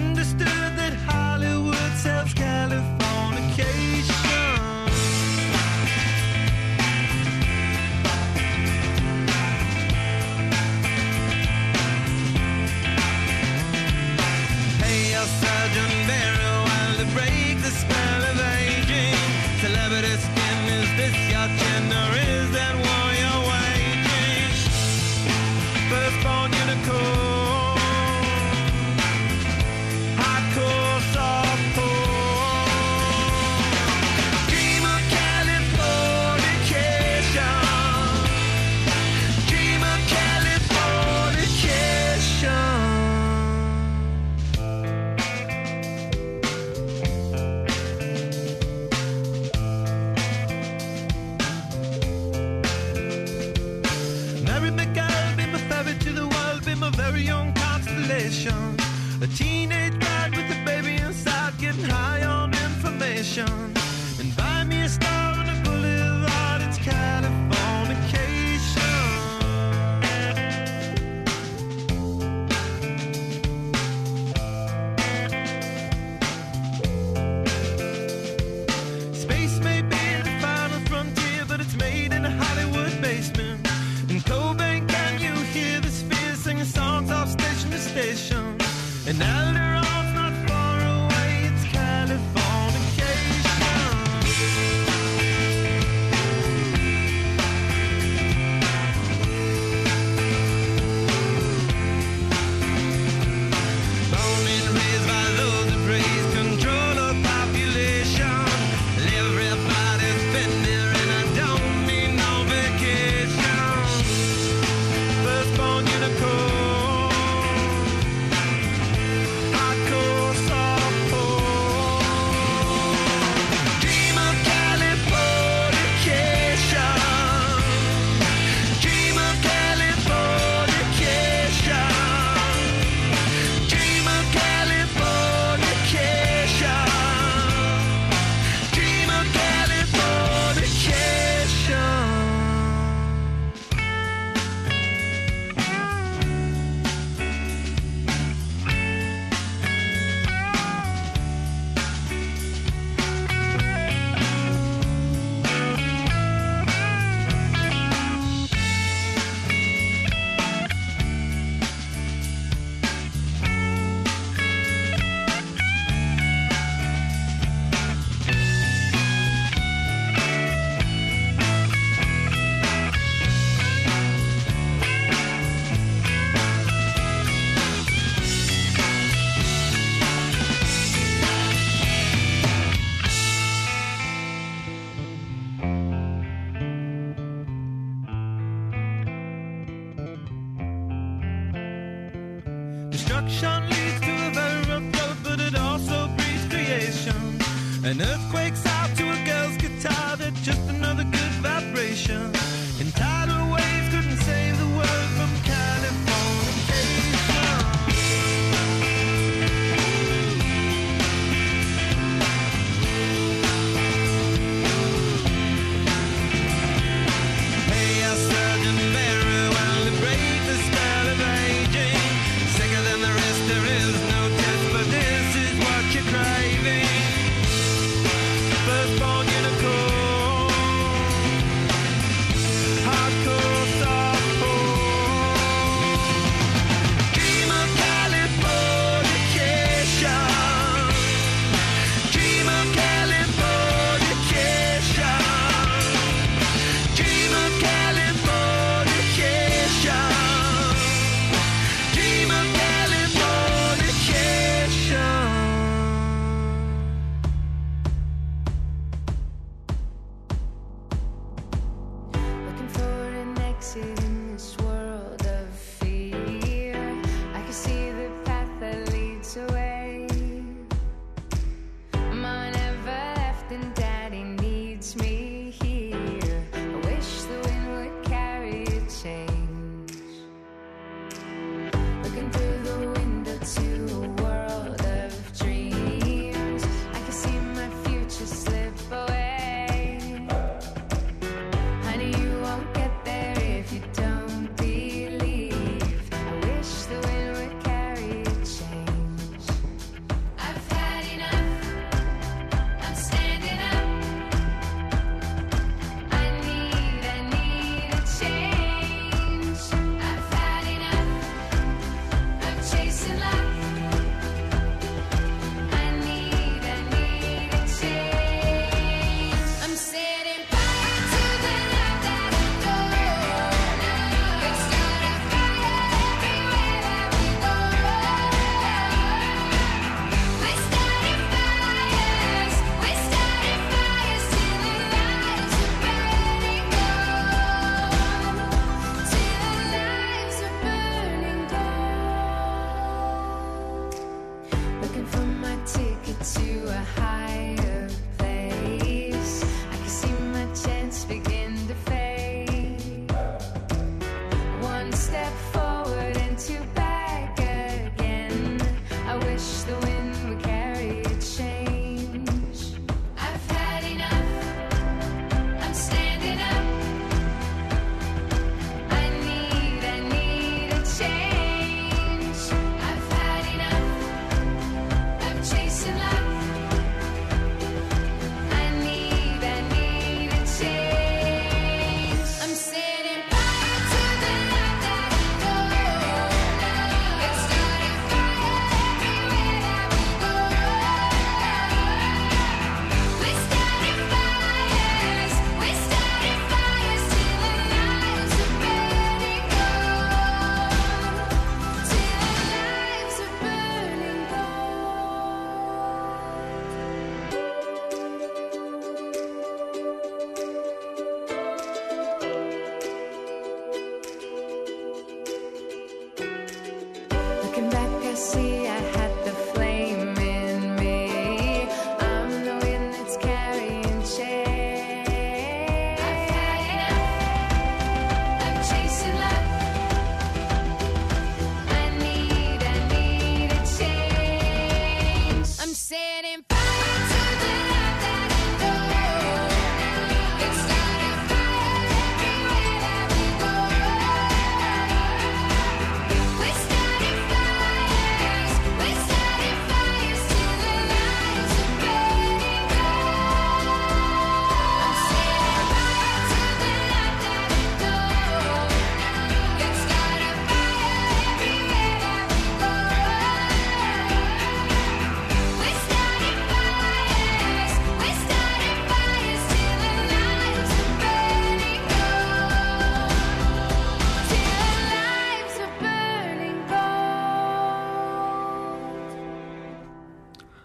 understood that Hollywood sells Californication. Hey, your Sergeant Barry, while to break the spell of aging, celebrity skin, is this your chin or is that war you're waging? Firstborn unicorn, hardcore softcore, dream of Californication, dream of Californication. Mary McGill, be my ferry to the world, be my very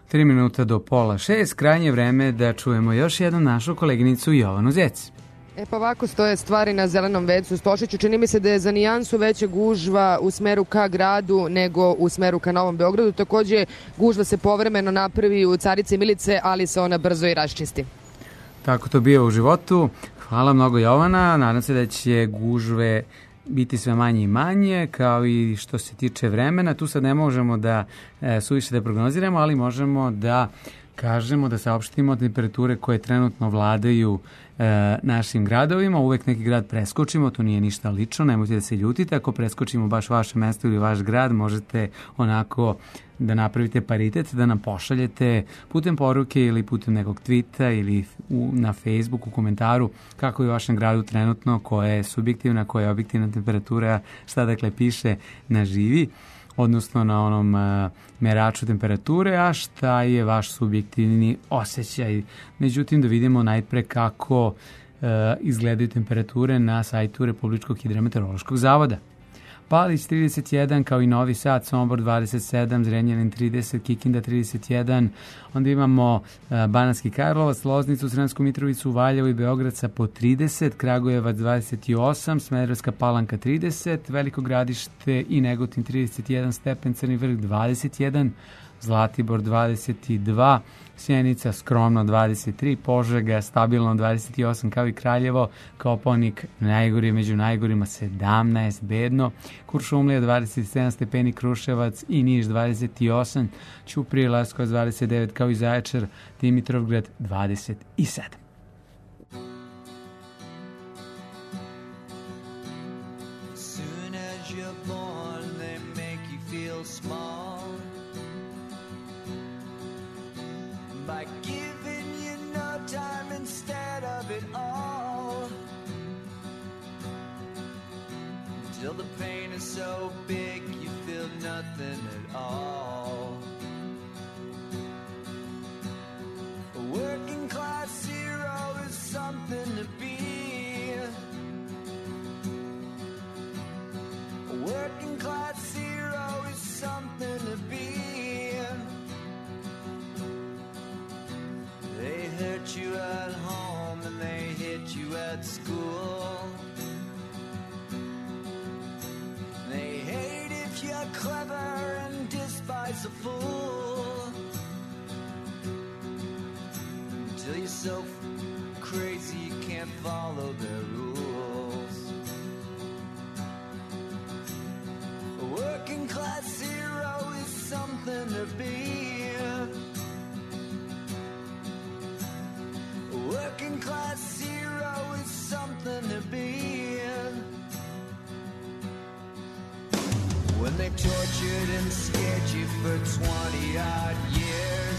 3 minuta do 5:30, krajnje vreme da čujemo još jednu našu koleginicu Jovanu Zec. Pa ovako stoje stvari na Zelenom vecu Stošiću. Čini mi se da je za nijansu veća gužva u smeru ka gradu nego u smeru ka Novom Beogradu. Takođe, gužva se povremeno napravi u Carice i Milice, ali se ona brzo i raščisti. Tako to bio u životu. Hvala mnogo Jovana. Nadam se da će gužve biti sve manje i manje, kao i što se tiče vremena. Tu sad ne možemo da suviše da prognoziramo, ali možemo da kažemo, da saopštimo temperature koje trenutno vladaju našim gradovima. Uvek neki grad preskočimo, to nije ništa lično, nemojte da se ljutite. Ako preskočimo baš vaše mesto ili vaš grad, možete onako da napravite paritet, da nam pošaljete putem poruke ili putem nekog tweeta ili na Facebooku u komentaru kako je u vašem gradu trenutno, koja je subjektivna, koja je objektivna temperatura, šta dakle piše na živi, odnosno na onom meraču temperature, a šta je vaš subjektivni osjećaj. Međutim, da vidimo najpre kako izgledaju temperature na sajtu Republičkog hidrometeorološkog zavoda. Palić 31, kao i Novi Sad, Sombor 27, Zrenjanin 30, Kikinda 31, onda imamo Banatski Karlovac, Loznicu, Sremsku Mitrovicu, Valjevo i Beograd sa po 30, Kragujevac 28, Smederevska Palanka 30, Veliko Gradište i Negotin 31 stepen, Crni Vrh 21, Zlatibor 22, Sjenica skromno 23, Požega stabilno 28, kao i Kraljevo, Kopaonik najgori među najgorima 17, bedno, Kuršumlija 27 stepeni, Kruševac i Niš 28, Ćuprija i Leskovac 29, kao i Zaječar, Dimitrovgrad 27. Soon as you're born, they make you feel small by giving you no time instead of it all. Till the pain is so big you feel nothing at all. A working class hero is something to be. A working class hero is something to be. They hurt you at home and they hit you at school. They hate if you're clever and despise a fool. Until you're so crazy you can't follow their rules. A working class hero is something to be. Working class hero is something to be. When they tortured and scared you for 20 odd years,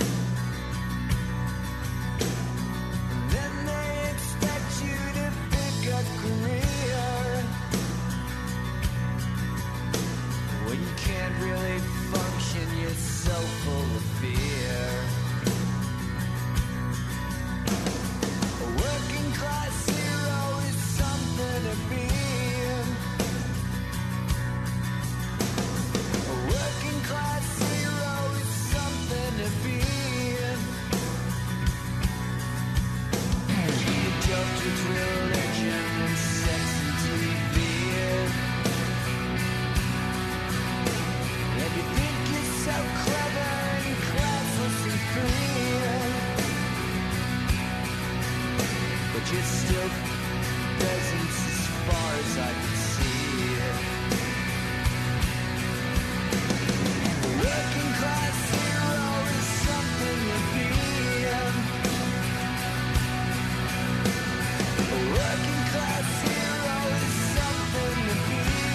then they expect you to pick a career when you can't really function, you're so full of fear. Working class hero is something to be. A working class hero is something to be. You joked with religion and sex and TV. And you think you're so clever and classless and free. But you're still peasants as far as I can see. A working class hero is something to be. A working class hero is something to be.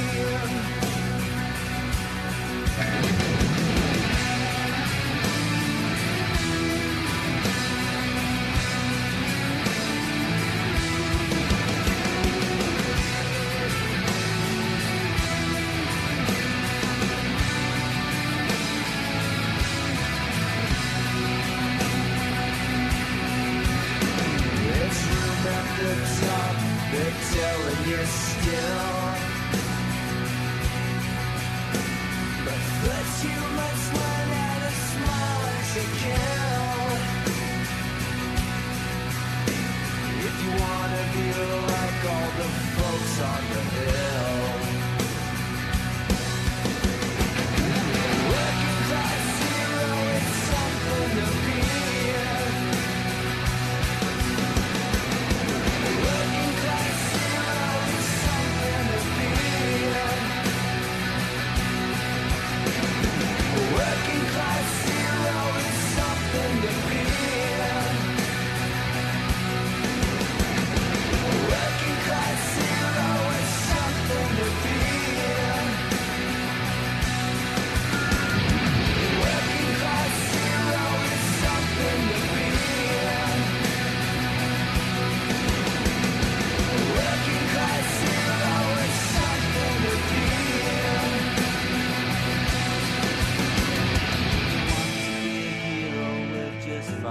They're telling you still, but first you must learn how to smile and say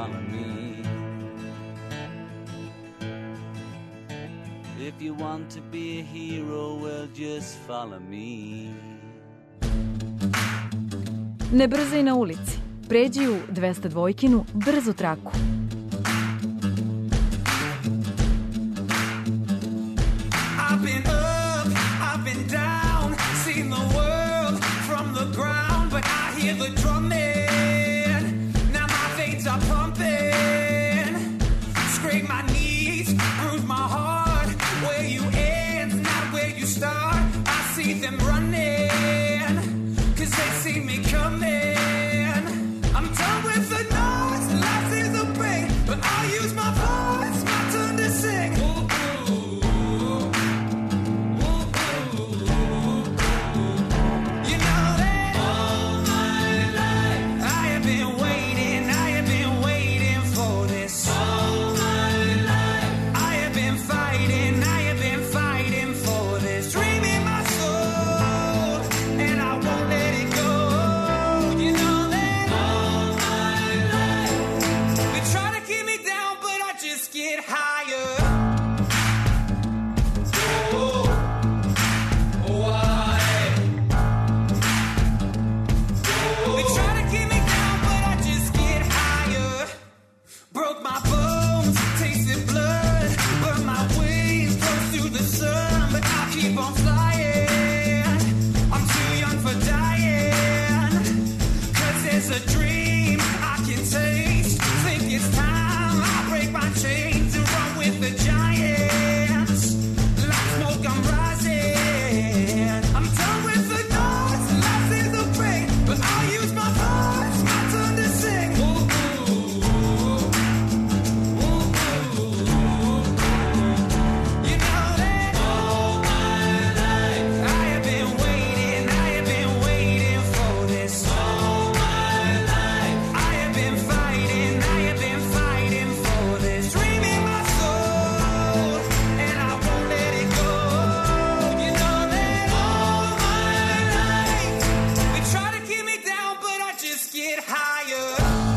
follow me. If you want to be a hero, well, just follow me. Ne brzaj na ulici. Pređi u 202-kinu brzu traku. I've been up, I've been down, seen the world from the ground, but I hear the drumming. Now my veins are pumping. Scrape my knees, bruise my heart. Where you end, not where you start. I see them running, 'cause they see me coming. I'm done with the noise, life is a break, but I'll use my voice, my turn to sing. You know that all my life I have been waiting for this. All my life I have been fighting for this. Dream in my soul, and I won't let it go. You know that all my life they try to keep me down, but I just get higher. They try to keep me down, but I just get higher. Broke my bones, tasted blood, burn my wings, close to the sun, but I'll keep on flying. I'm too young for dying, 'cause there's a dream I can taste. Think it's time I break my chains and run with the giants. Like smoke, I'm rising. I'm done with the noise, life is a break, but I'll use my voice, my turn to sing. You know that all my life I have been waiting for this. All my life I have been fighting for this. Dream in my soul, and I won't let it go. You know that all my life they try to keep me down, but I just get higher.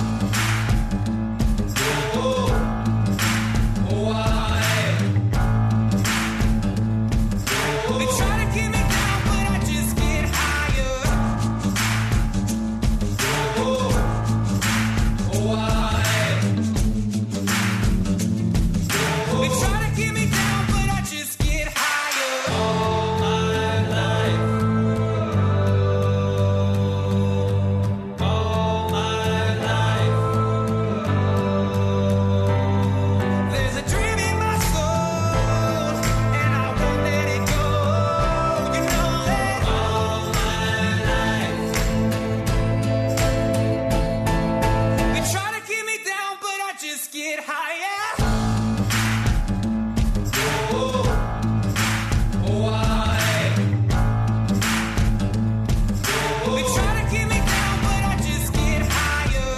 They try to keep me down, but I just get higher. They try to keep me down, but I just get higher. All my life. All my life. There's a dream in my soul, and I won't let it go. You know that all my life they try to keep me down, but I just get higher. They try to keep me down, but I just get higher.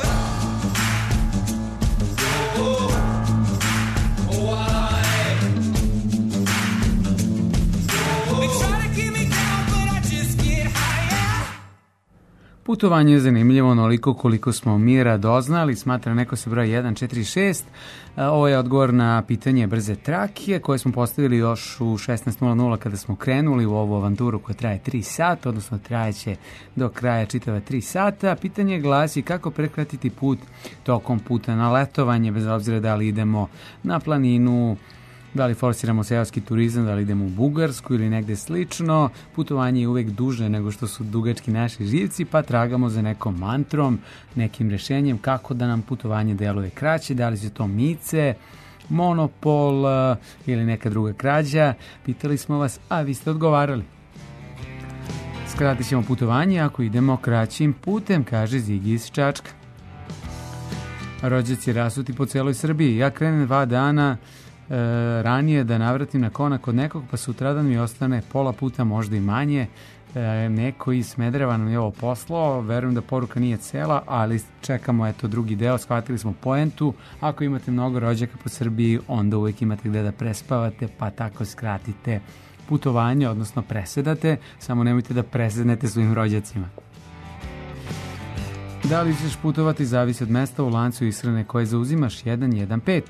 They try to keep me down, but I just get higher. Putovanje je zanimljivo onoliko koliko smo mira doznali, smatra neko se broj 146. Ovo je odgovor na pitanje brze trake koje smo postavili još u 16.00 kada smo krenuli u ovu avanturu koja traje 3 sata, odnosno trajeće do kraja čitava 3 sata. Pitanje glasi kako prekratiti put tokom puta na letovanje, bez obzira da li idemo na planinu, da li forsiramo seoski turizam, da li idemo u Bugarsku ili negde slično. Putovanje je uvek duže nego što su dugački naši živci, pa tragamo za nekom mantrom, nekim rešenjem kako da nam putovanje deluje kraće, da li su to mice, monopol ili neka druga krađa. Pitali smo vas, a vi ste odgovarali. Skratit ćemo putovanje ako idemo kraćim putem, kaže Zigi iz Čačka. Rođaci rasuti po celoj Srbiji. Ja krenem 2 dana ranije da navratim na konak kod nekog, pa sutradan mi ostane pola puta, možda i manje. Neko iz Smedereva nam je ovo poslao, verujem da poruka nije cela, ali čekamo eto drugi deo, shvatili smo poentu. Ako imate mnogo rođaka po Srbiji, onda uvijek imate gde da prespavate, pa tako skratite putovanje, odnosno presedate, samo nemojte da presednete svojim rođacima. Da li ćeš putovati zavisi od mesta u lancu ishrane koje zauzimaš 115.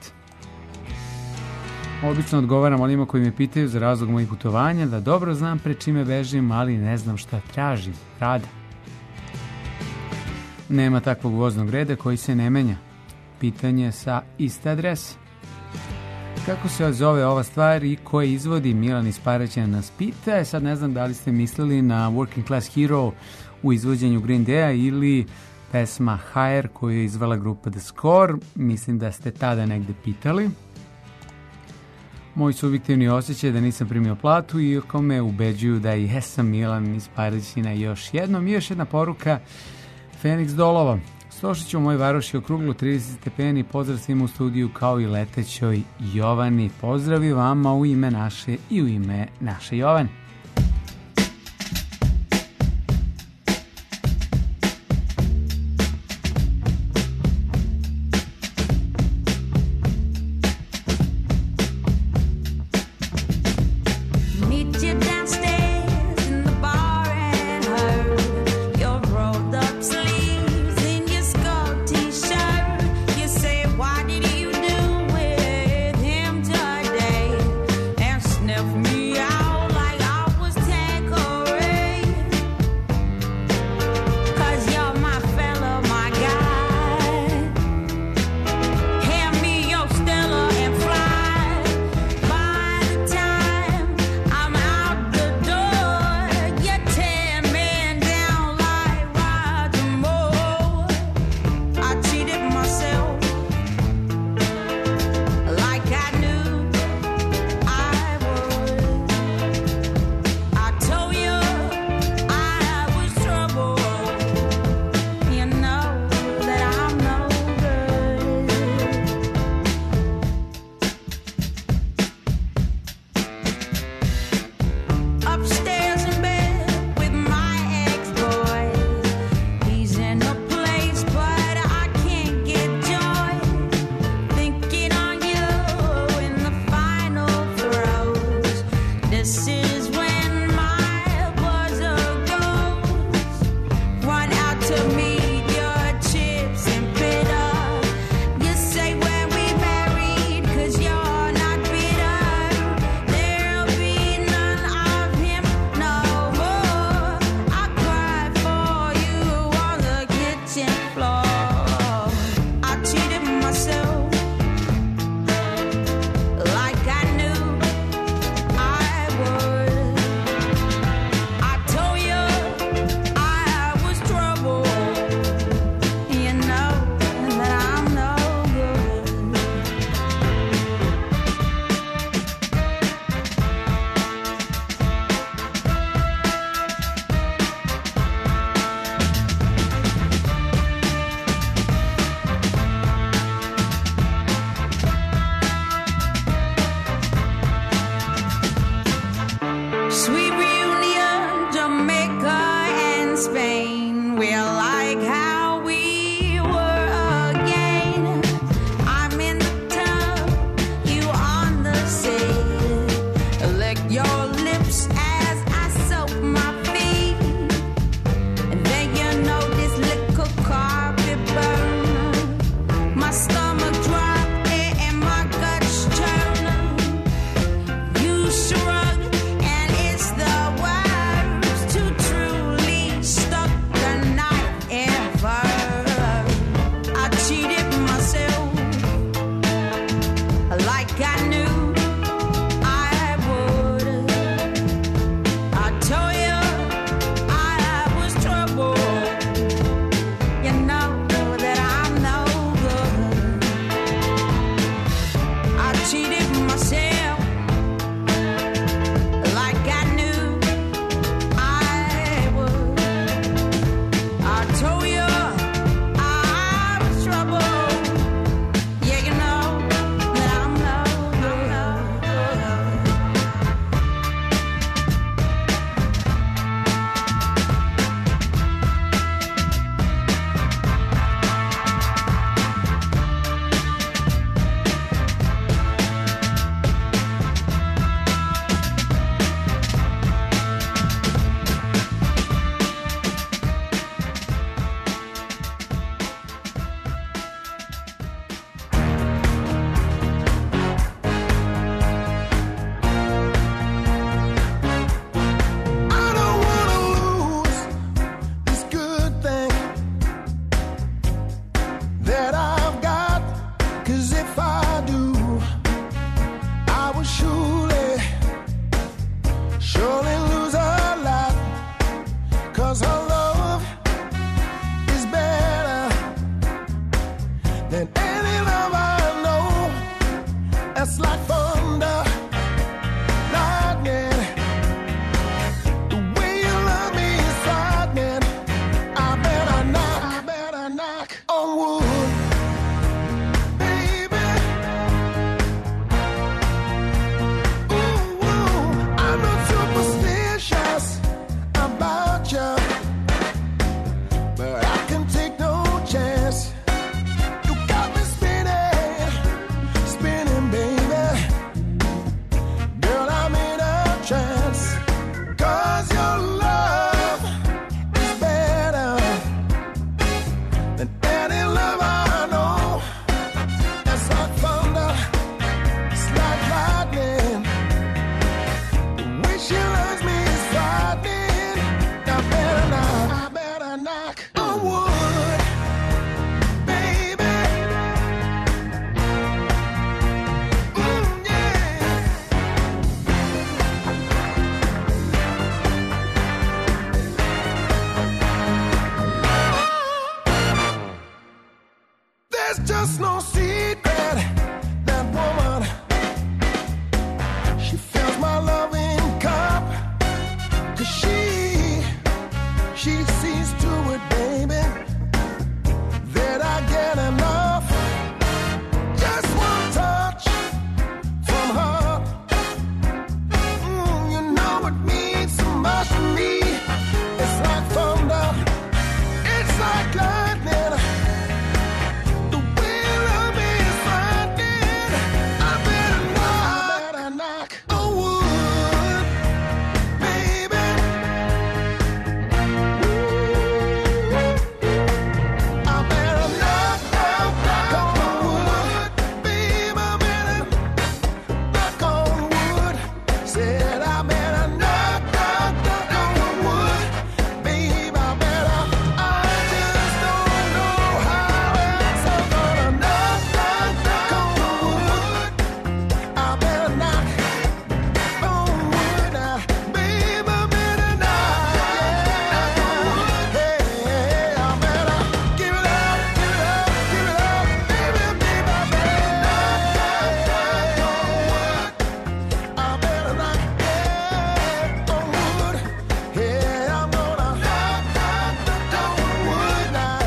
Obično odgovaram onima koji me pitaju za razlog mojih putovanja, da dobro znam pred čime bežim, ali ne znam šta tražim. Rada. Nema takvog voznog reda koji se ne menja. Pitanje sa iste adrese. Kako se zove ova stvar i ko je izvodi? Milan iz Paraćina nas pita. Sad ne znam da li ste mislili na Working Class Hero u izvođenju Green Day-a ili pesma Higher koju je izvala grupa The Score. Mislim da ste tada negde pitali. Moj subjektivni osjećaj je da nisam primio platu, iako me ubeđuju da jesam. Milan iz Paraćina još jednom. I još jedna poruka Feniks Dolova. Stošić u moj Varoši okruglo 30 stepeni, pozdrav svima u studiju kao i letećoj Jovani. Pozdravi vama u ime naše i u ime naše Jovane. Me out like I would, baby. Ooh, I'm not superstitious about you, but I can take no chance. You got me spinning, baby. Girl, I'm in a trance, 'cause your love is better than any love I know. It's like thunder, it's like lightning. The way she loves me is frightening. I better knock on wood, baby. Yeah. There's just no secret, that woman. She fills my loving cup, 'cause she sees to it, baby, that I get enough. Just one touch from her. You know it means so much to me. It's like thunder, it's like lightning. The way love is lightning. I better knock on wood, baby. I better knock on wood, baby. I better knock on wood. Said I better knock on wood, baby. I better. I just don't know how else I'm gonna knock on wood. I better knock on wood, baby. I better knock on wood. Hey, I better give it up, baby, baby. I better knock on wood. I better knock on wood. Hey, I'm gonna knock on wood now.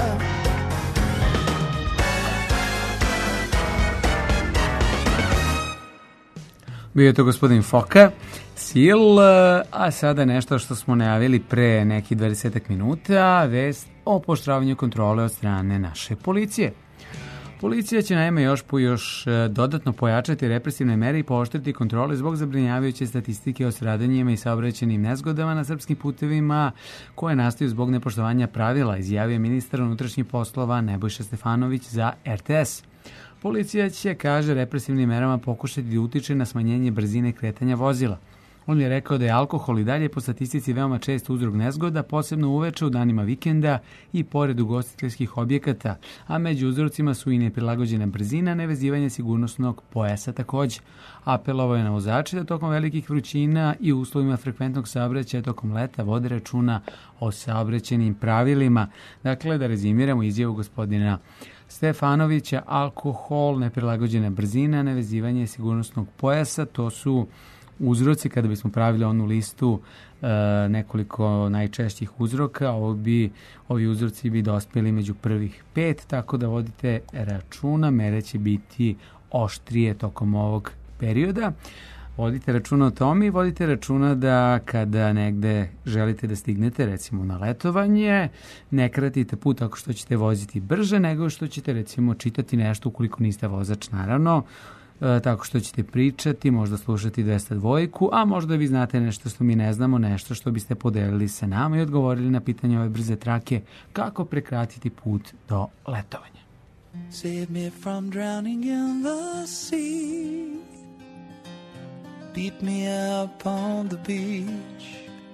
Bio je to gospodin Foka, Sil, a sada nešto što smo najavili pre nekih 20 minuta, vest o pooštravanju kontrole od strane naše policije. Policija će naime još dodatno pojačati represivne mere i pooštriti kontrole zbog zabrinjavajuće statistike o stradanjima i saobraćajnim nezgodama na srpskim putevima koje nastaju zbog nepoštovanja pravila, izjavio ministar unutrašnjih poslova Nebojša Stefanović za RTS. Policija će, kaže, represivnim merama pokušati da utiče na smanjenje brzine kretanja vozila. On je rekao da je alkohol i dalje po statistici veoma čest uzrok nezgoda, posebno uveče u danima vikenda i pored ugostiteljskih objekata, a među uzrocima su i neprilagođena brzina, nevezivanje sigurnosnog pojasa takođe. Apelovao je na vozače da tokom velikih vrućina i uslovima frekventnog saobraćaja tokom leta vode računa o saobraćajnim pravilima. Dakle, da rezimiramo izjavu gospodina Stefanovića, alkohol, neprilagođena brzina, nevezivanje sigurnosnog pojasa, to su uzroci. Kada bismo pravili onu listu nekoliko najčešćih uzroka, ovi uzroci bi dospjeli među prvih 5, tako da vodite računa, mere će biti oštrije tokom ovog perioda. Vodite računa o tome i vodite računa da kada negde želite da stignete, recimo na letovanje, ne kratite put ako što ćete voziti brže, nego što ćete recimo čitati nešto ukoliko niste vozač, naravno, tako što ćete pričati, možda slušati 202, a možda vi znate nešto što mi ne znamo, nešto što biste podelili sa nama i odgovorili na pitanje ove brze trake, kako prekratiti put do letovanja. Save me from drowning in the sea. Beat me up on the beach.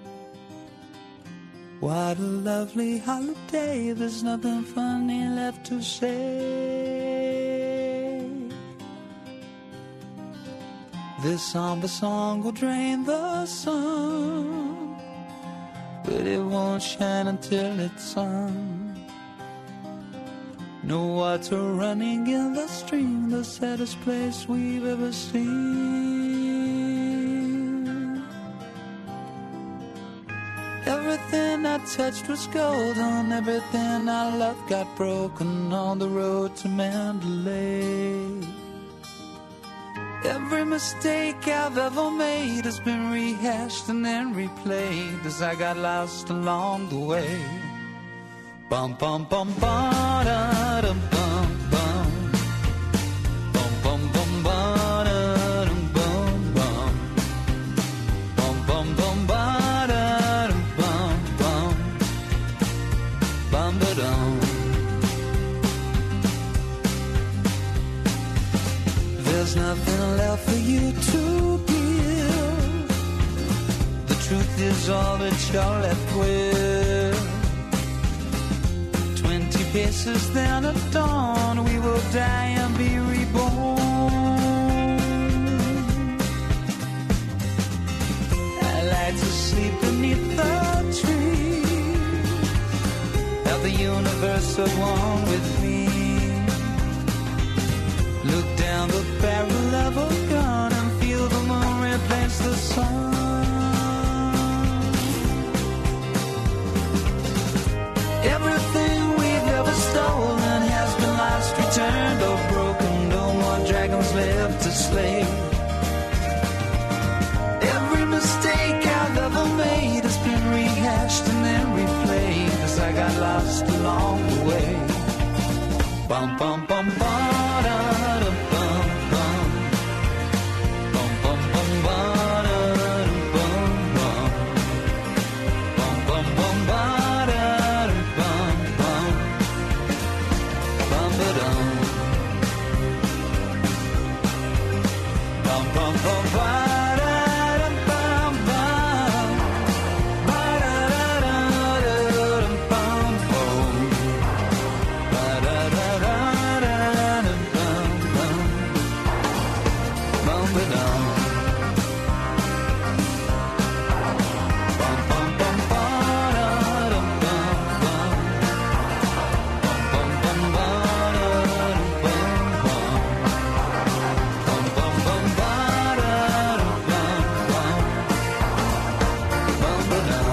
What a lovely holiday. There's nothing funny left to say. This somber song will drain the sun, but it won't shine until it's sung. No water running in the stream, the saddest place we've ever seen. Everything I touched was golden. Everything I loved got broken on the road to Mandalay. Every mistake I've ever made has been rehashed and then replayed as I got lost along the way. Bum bum bum ba da dum bum bum. Bum bum bum ba da dum bum bum. Bum bum bum ba da dum bum bum. Bum ba dum. There's nothing left for you to give. The truth is all that you're left with. 20 paces then at dawn, we will die and be reborn. I like to sleep beneath the trees, have the universe at one with me. Look down the barrel of a gun and feel the moon replace the sun. Everything we've ever stolen has been lost, returned, or broken. No more dragons left to slay. Every mistake I've ever made has been rehashed and then replayed as I got lost along the way. Bum bum bum bum da dum bum bum. Bum bum bum ba da dum bum bum. Bum bum bum ba da dum bum bum. Bum ba dum. Bum bum bum ba da dum bum bum. Ba da da da dum bum bum. Ba da da da da dum bum bum. Bum ba dum. Bum bum bum ba da dum bum bum. Bum bum bum ba da dum bum bum. Bum bum bum ba da dum bum bum. Bum ba dum.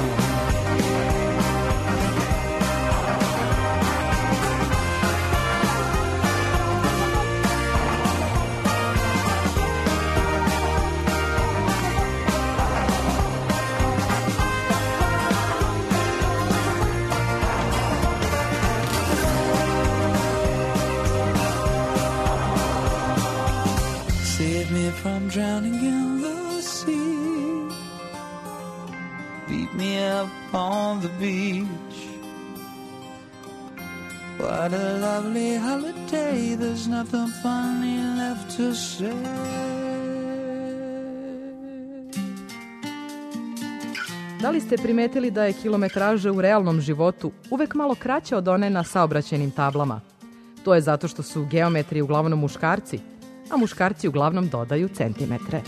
Save me from drowning in the sea. Beat me up on the beach. What a lovely holiday. There's nothing funny left to say. Da li ste primetili da je kilometraža u realnom životu uvek malo kraća od one na saobraćajnim tablama? To je zato što su geometri uglavnom muškarci, a muškarci uglavnom dodaju centimetre.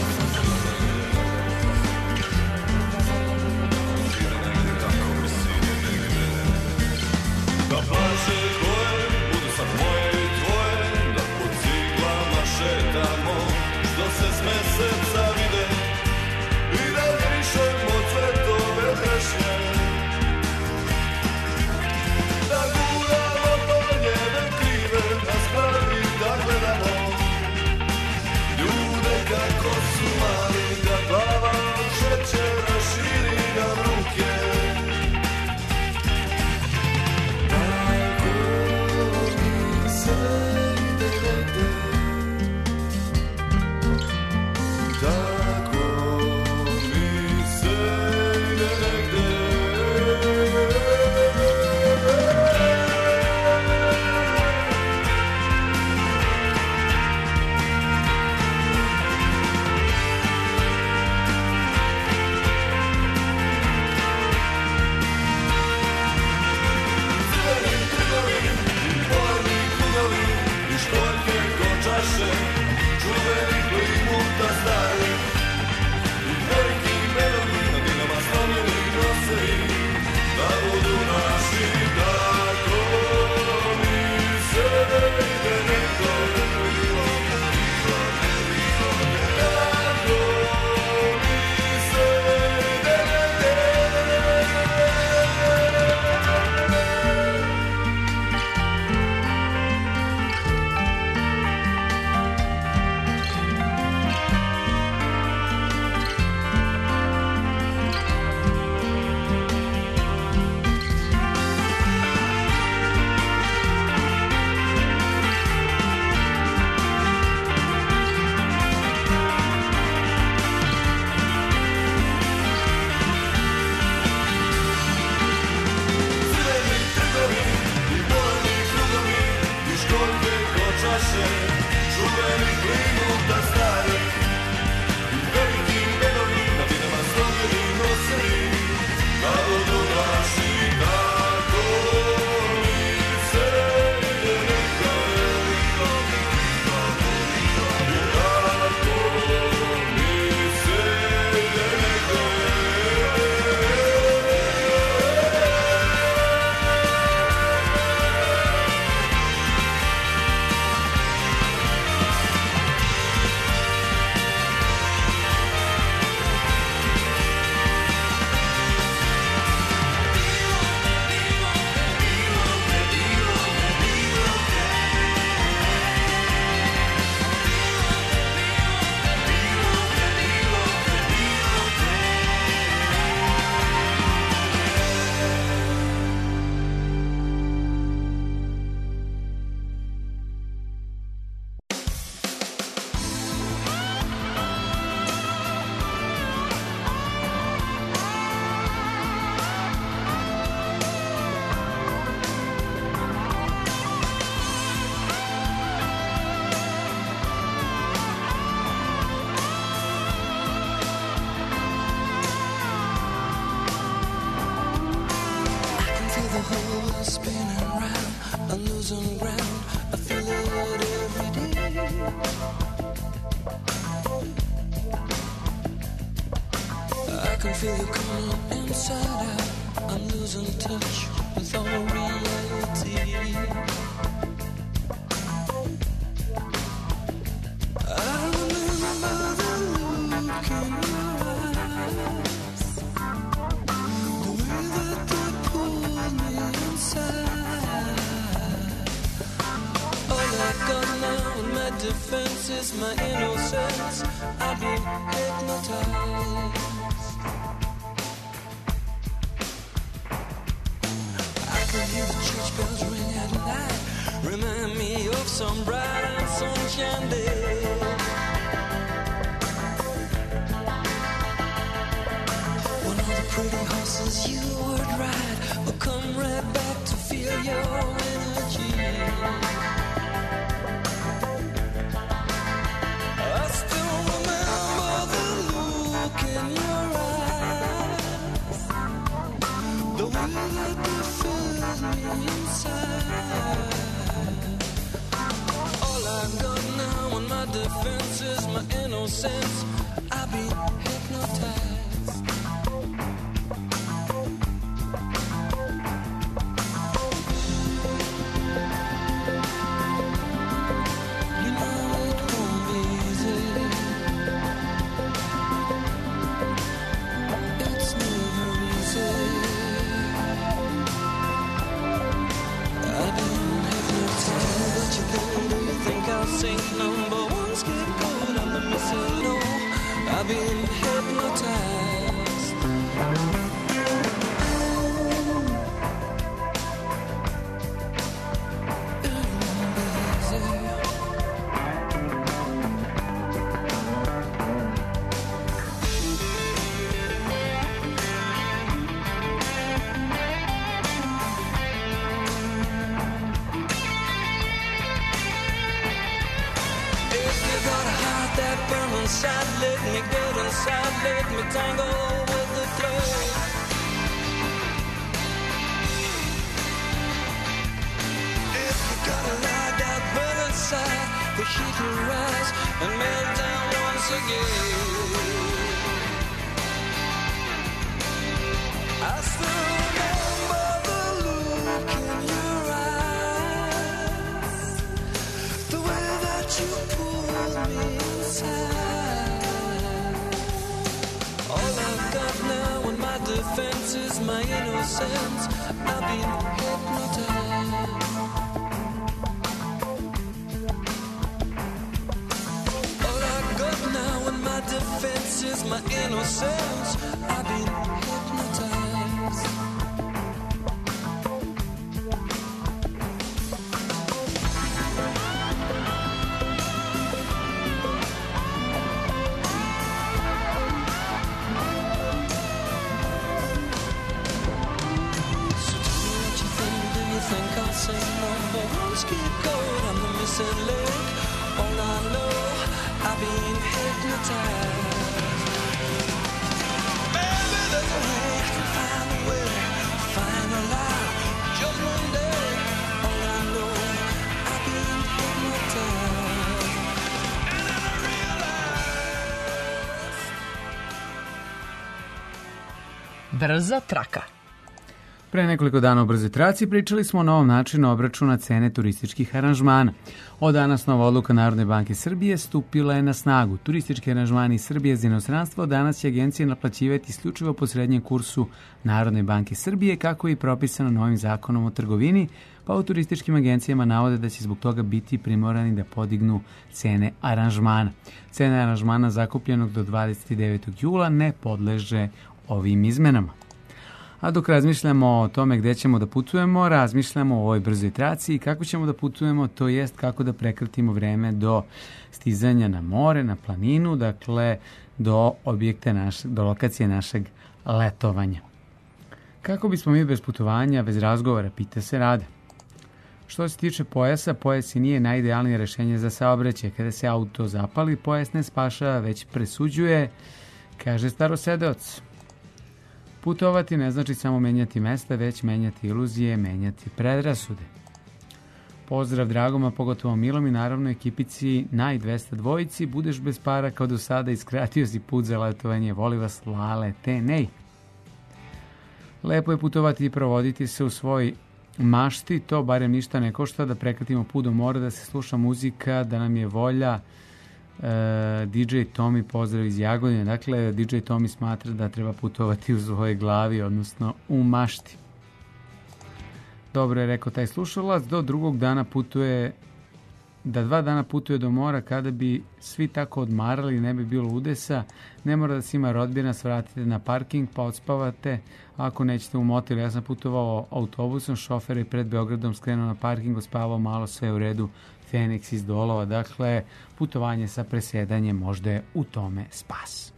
City. can feel you coming on inside out. I'm losing touch with all reality. I remember the look in your eyes, the way that they pulled me inside. All I got now in my defense is my innocence. I've been hypnotized. I can hear the church bells ring at night, remind me of some bright and sunshine day. When all the pretty horses you would ride will come right back to feel your energy. I still remember the look in your eyes, the way that you filled me inside. All I got now in my defense is my innocence. I've been hypnotized. You know it won't be easy. It's never easy. I've been hypnotized. What you think? Do you think I'll sink number one scapegoat? I'm the missing no. I've been hypnotized. Inside, let me get inside, let me tangle with the thread. If you gotta lie down, burn inside, the heat will rise and melt down once again. I still remember the look in your eyes, the way that you pulled me inside. All I've got now in my defense is my innocence. I've been hypnotized. All I've got now in my defense is my innocence. I've been hypnotized. Think I'll say number one scapegoat, I'm the missing link. All I know, I've been hypnotized. Maybe there's a way I can find a way, find a lie, just one day. All I know, I've been hypnotized. And then I realized. Brza traka. Pre nekoliko dana u Brzoj traci pričali smo o novom načinu obračuna cene turističkih aranžmana. Od danas nova odluka Narodne banke Srbije stupila je na snagu. Turistički aranžmani iz Srbije za inostranstvo danas će agencije naplaćivati isključivo po srednjem kursu Narodne banke Srbije, kako je i propisano novim zakonom o trgovini, pa u turističkim agencijama navode da će zbog toga biti primorani da podignu cene aranžmana. Cene aranžmana zakupljenog do 29. jula ne podleže ovim izmenama. A dok razmišljamo o tome gde ćemo da putujemo, razmišljamo o ovoj brzoj traci i kako ćemo da putujemo, to jest kako da prekratimo vreme do stizanja na more, na planinu, dakle do do lokacije našeg letovanja. Kako bismo mi bez putovanja, bez razgovora, pita se Rada. Što se tiče pojasa, pojas i nije najidealnije rešenje za saobraćaj. Kada se auto zapali, pojas ne spašava, već presuđuje, kaže starosedeoc. Putovati ne znači samo menjati mesta, već menjati iluzije, menjati predrasude. Pozdrav dragoma, pogotovo Milom i naravno ekipici Naj 202. Budeš bez para kao do sada, iskratio si put za letovanje. Voli vas Lale Tenej. Lepo je putovati i provoditi se u svoj mašti, to barem ništa ne košta, da prekratimo put do mora, da se sluša muzika, da nam je volja. DJ Tomi, pozdrav iz Jagodine. Dakle, DJ Tomi smatra da treba putovati u svojoj glavi, odnosno u mašti. Dobro je rekao taj slušalac, do drugog dana putuje, da 2 dana putuje do mora, kada bi svi tako odmarali, ne bi bilo udesa, ne mora da se ima rodbina, svratite na parking pa odspavate, ako nećete u motel. Ja sam putovao autobusom, šofer je pred Beogradom skrenuo na parking, ospavao malo, sve u redu, Fenix iz Dolova. Dakle, putovanje sa presedanjem možda je u tome spas.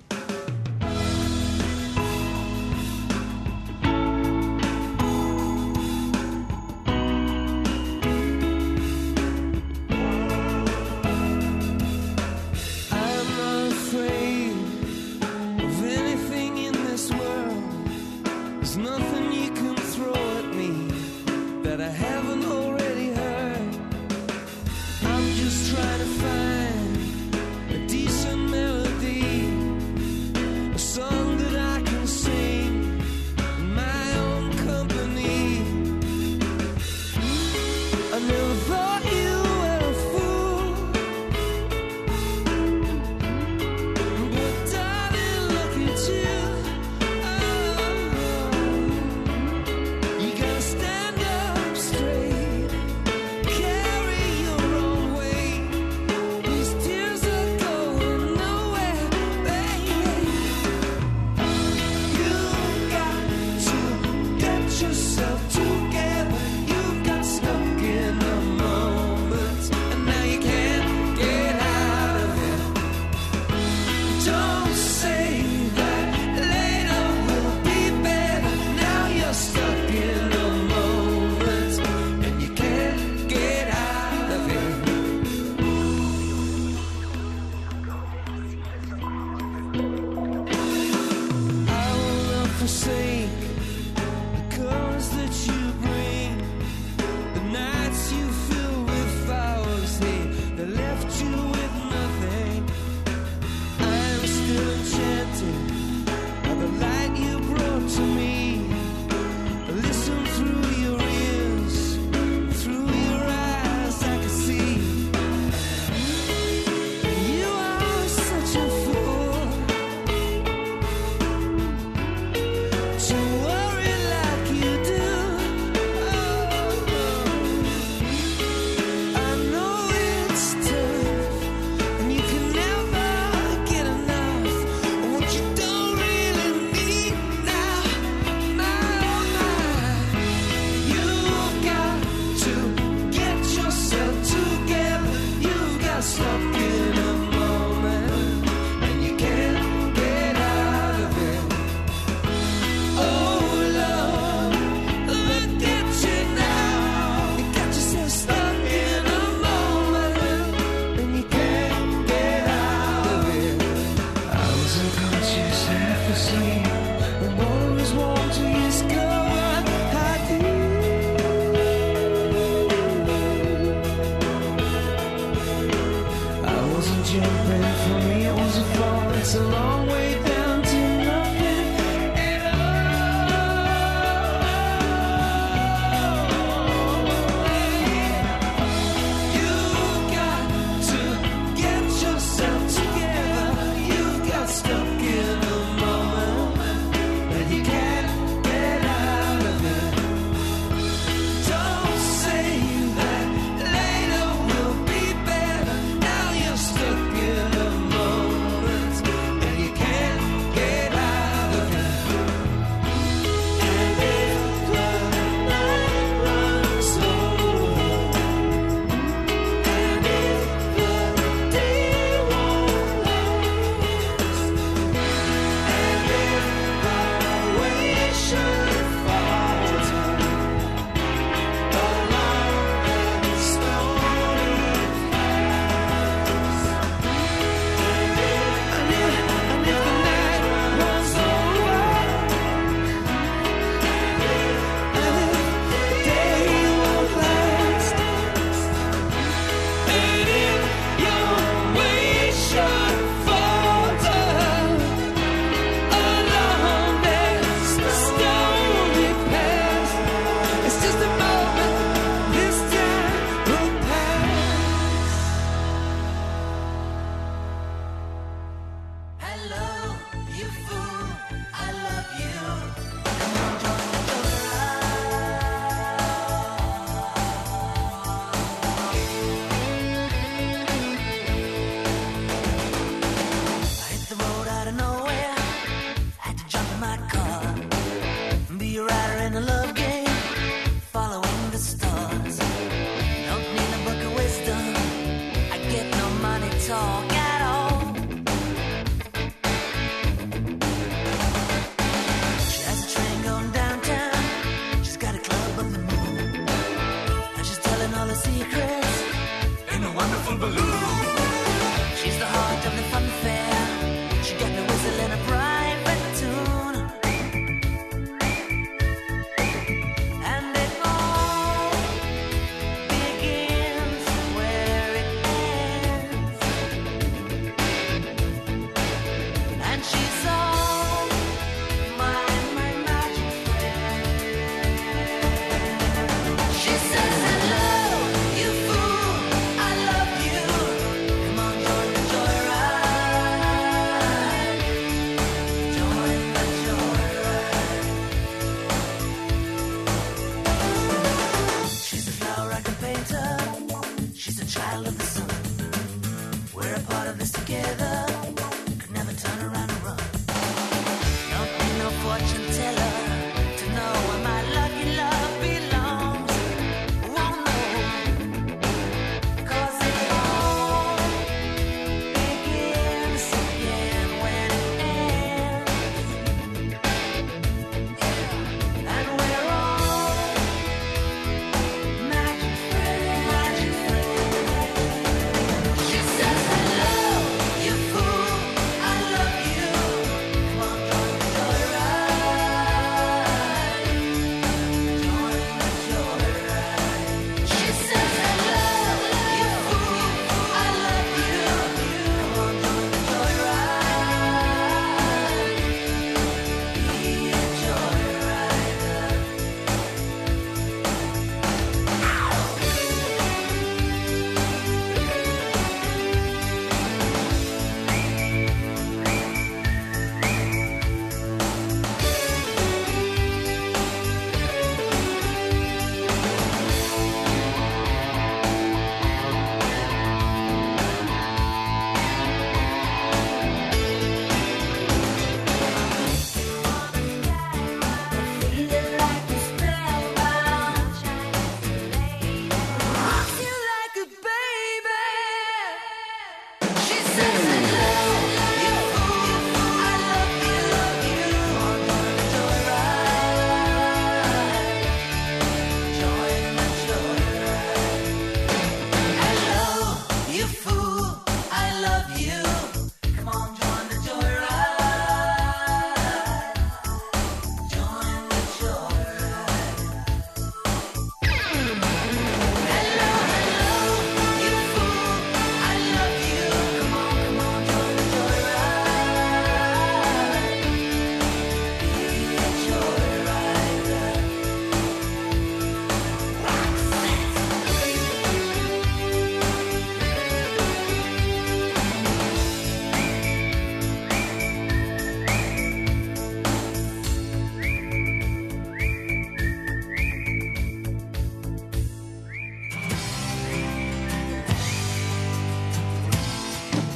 Trying to find a decent melody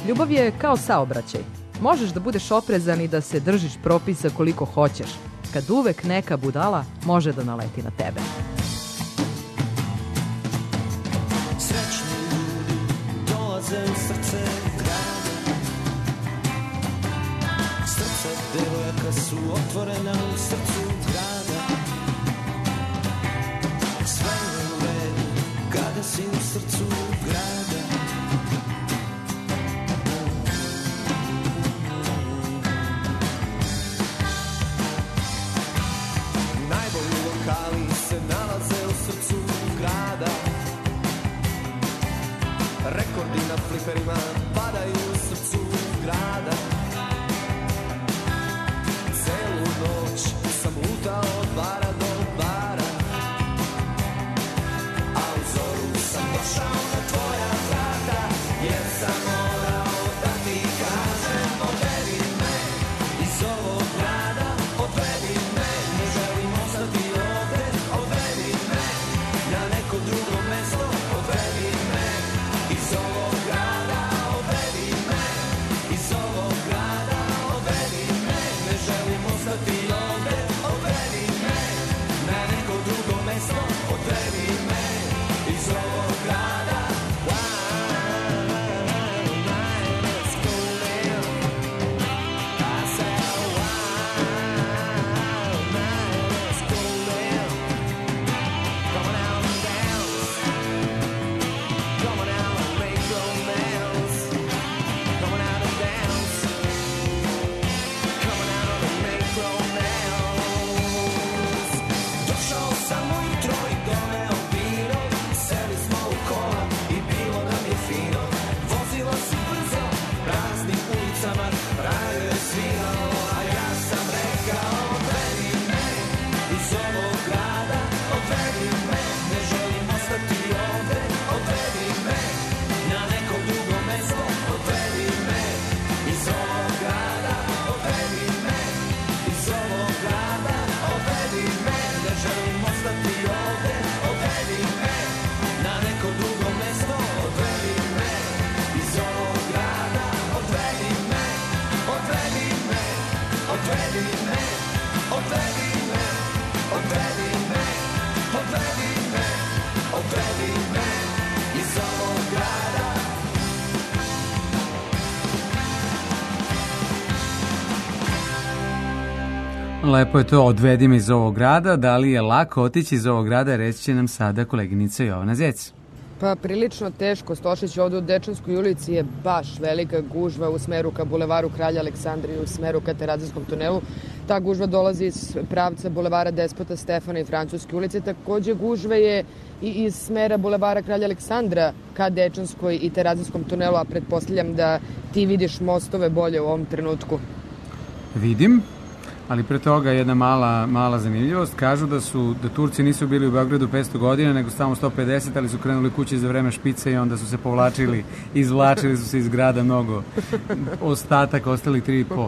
Ljubav je kao saobraćaj. Možeš da budeš oprezan i da se držiš propisa koliko hoćeš, kad uvek neka budala može da naleti na tebe. Srećni ljudi dolaze u srce grada. Srca devojaka su otvorena u srcu grada. Sve je u redu kada si u srcu grada. Najbolji lokali se nalaze u srcu grada. Rekordi na fliperima padaju u srcu grada. Celu noć sam lutao od bara do bara, a u zoru sam došao na tvoja vrata, jer sam morao da ti kažem odvedi me iz ovog grada, odvedi me, ne želim ostati ovde, odvedi me na neko drugo mesto, odvedi me iz ovog grada, odvedi me iz ovog grada, odvedi me, ne želim ostati ovde, odvedi me na neko drugo mesto, odvedi me iz ovog grada. Let's go live. I said let's go live. Come on out and dance. Come on out and make romance. Come on out and dance. Come on out and make romance. Došao sam ujutro i doneo vino, seli smo u kola i bilo nam je fino. Vozilo se brzo, praznim ulicama, radio je svirao, a ja sam rekao odvedi me iz ovog grada, odvedi me, ne želim ostati ovde, odvedi me na neko drugo mesto, odvedi me iz ovog grada, odvedi me iz ovog grada, odvedi me, ne želim ostati ovde, odvedi me na neko drugo mesto, odvedi me iz ovog grada, odvedi me, odvedi me, odvedi me, odvedi me, odvedi me, odvedi me, odvedi me iz ovog grada. Lepo je to, odvedi me iz ovog grada. Da li je lako otići iz ovog grada, reći će nam sada koleginica Jovana Zec. Pa prilično teško, Stošić, ovde u Dečanskoj ulici je baš velika gužva u smeru ka bulevaru Kralja Aleksandra i u smeru ka Terazijskom tunelu. Ta gužva dolazi iz pravca bulevara Despota Stefana i Francuske ulice. Takođe gužva je i iz smera bulevara Kralja Aleksandra ka Dečanskoj i Terazijskom tunelu, a pretpostavljam da ti vidiš mostove bolje u ovom trenutku. Vidim, ali pre toga jedna mala zanimljivost. Kažu da Turci nisu bili u Beogradu 500 godina, nego samo 150, ali su krenuli kući za vreme špice i onda su se povlačili, izvlačili su se iz grada mnogo ostatak, ostali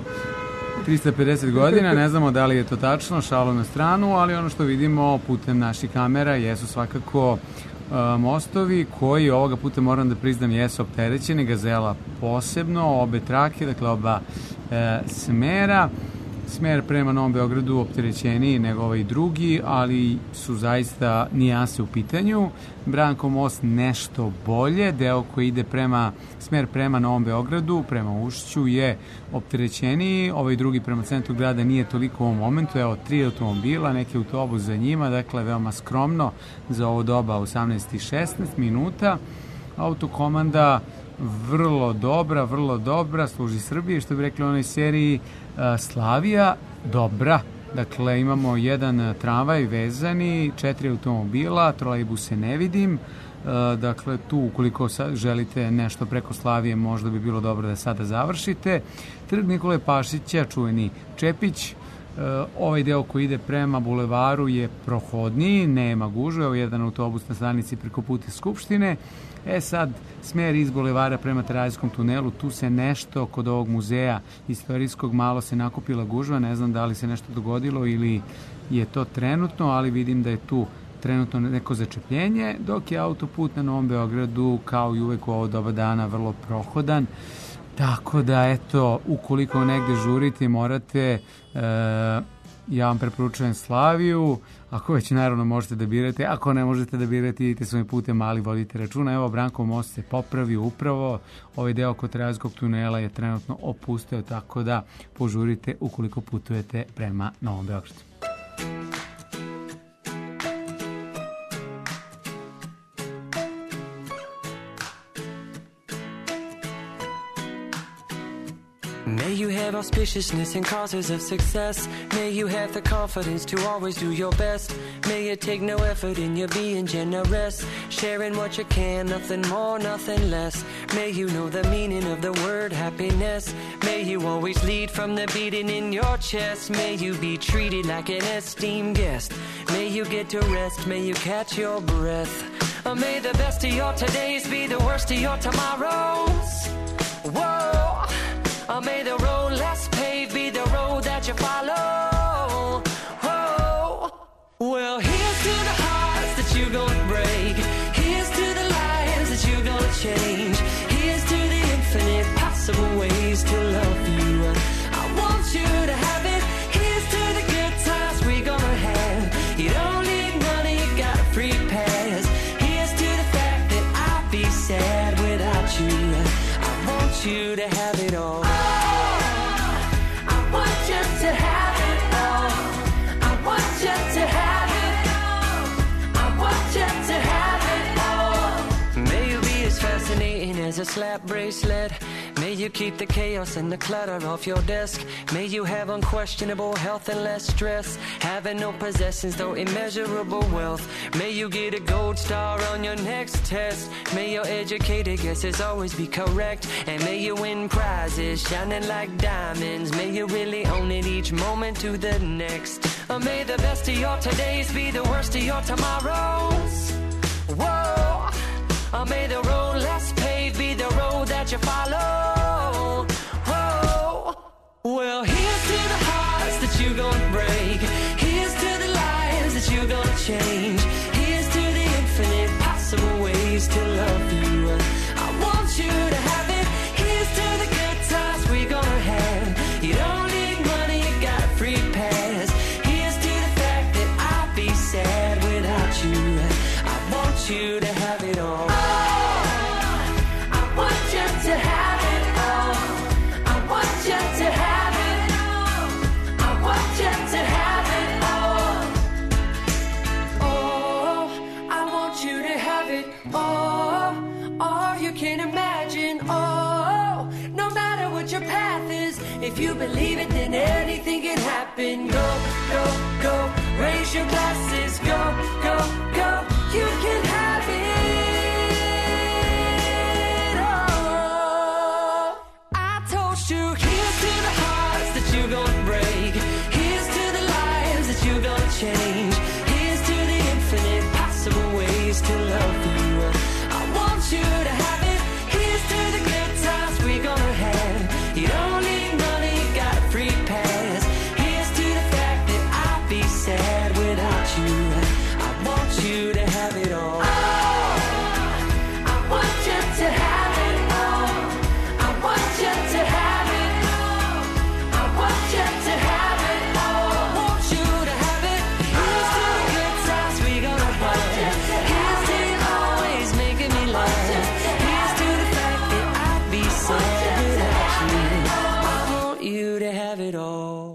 350 godina. Ne znamo da li je to tačno, šalu na stranu, ali ono što vidimo putem naših kamera jesu svakako mostovi koji ovoga puta, moram da priznam, jesu opterećeni, Gazela posebno, obe trake, dakle oba smera. Smer prema Novom Beogradu opterećeniji nego ovaj drugi, ali su zaista nijanse u pitanju. Branko most nešto bolje, deo koji ide smer prema Novom Beogradu, prema Ušću je opterećeniji, ovaj drugi prema centru grada nije toliko u ovom momentu, evo 3 automobila, neki autobus za njima, dakle veoma skromno za ovo doba 18:16 minuta. Autokomanda vrlo dobra, služi Srbiji, što bi rekli u onoj seriji. Slavija dobra, dakle imamo jedan tramvaj vezani, 4 automobila, trolejbuse ne vidim, dakle tu ukoliko želite nešto preko Slavije možda bi bilo dobro da sada završite. Trg Nikole Pašića, čuveni Čepić, ovaj deo koji ide prema bulevaru je prohodniji, nema gužve, evo jedan autobus na stanici preko puta Skupštine. Sad, smer iz bulevara prema Terazijskom tunelu, tu se nešto kod ovog muzeja istorijskog malo se nakupila gužva, ne znam da li se nešto dogodilo ili je to trenutno, ali vidim da je tu trenutno neko začepljenje, dok je autoput na Novom Beogradu, kao i uvek u ovo doba dana, vrlo prohodan. Tako da, eto, ukoliko negde žurite i morate, ja vam preporučujem Slaviju. Ako već, naravno, možete da birate. Ako ne možete da birate, idite svojim putem, ali vodite računa. Evo, Brankov most se popravio upravo. Ovaj deo kod Trajevskog tunela je trenutno opustio, tako da požurite ukoliko putujete prema Novom Beogradu. May you have auspiciousness and causes of success. May you have the confidence to always do your best. May you take no effort in your being generous, sharing what you can, nothing more, nothing less. May you know the meaning of the word happiness. May you always lead from the beating in your chest. May you be treated like an esteemed guest. May you get to rest, may you catch your breath. May the best of your todays be the worst of your tomorrows. Whoa. May the road less paved be the road that you follow. Oh. Well, here's to the hearts that you're gonna break. Here's to the lives that you're gonna change. Here's to the infinite possible ways to love you. I want you to have it. Here's to the good times we're gonna have. You don't need money, you got a free pass. Here's to the fact that I'd be sad without you. I want you to have it all. To have it all, I want you to have it all. I want you to have it all. May you be as fascinating as a slap bracelet. May you keep the chaos and the clutter off your desk. May you have unquestionable health and less stress. Having no possessions, though immeasurable wealth. May you get a gold star on your next test. May your educated guesses always be correct. And may you win prizes shining like diamonds. May you really own it each moment to the next. May the best of your todays be the worst of your tomorrows. Whoa. May the road less paved be the road that you follow. Oh. Well, here's to the hearts that you're gonna break. Here's to the lives that you're gonna change. Here's to the infinite possible ways to love you. I want you to have it. Here's to the good times we're gonna have. You don't need money, you got a free pass. Here's to the fact that I'd be sad without you. I want you to have it all. To have it all, I want you to have it all. I want you to have it all. Oh, I want you to have it all. All you can imagine. Oh, no matter what your path is, if you believe it, then anything can happen. Go, go, go. Raise your glasses. Go, go, go. You can have it. Here's to the hearts that you're gonna break. Here's to the lives that you're gonna change. Here's to the infinite possible ways to love you. I want you to have it. Here's to the good times we're gonna have. You don't need money, you got a free pass. Here's to the fact that I'd be sad without you. I want you to have it all. I want you to have it all. I want you to have to have it all. I want you to have it. Here's to the good times we gonna have. Here's to you always making me laugh. Here's to the fact that I'd be sad without you. I want you to have it all.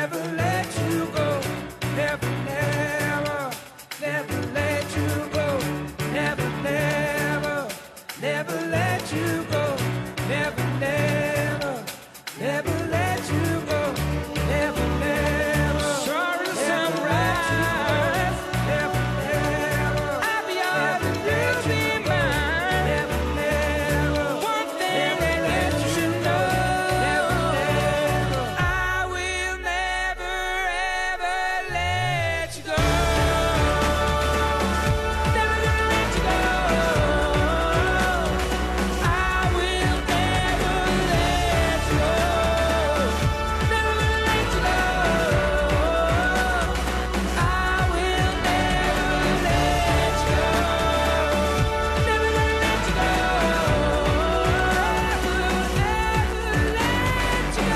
never let you go. Never, never, never let you go. Never, never, never let you go. Never, never, never let you go. Never, never. Sorry, sunrise. Never, never. I'll be yours and you'll be mine. Never, never. One thing that you should know. Never, never. I will never ever let you go. Never gonna let you go. I will never let you go. Never gonna let you go. I will never let you go. Never gonna let you go. I will never let you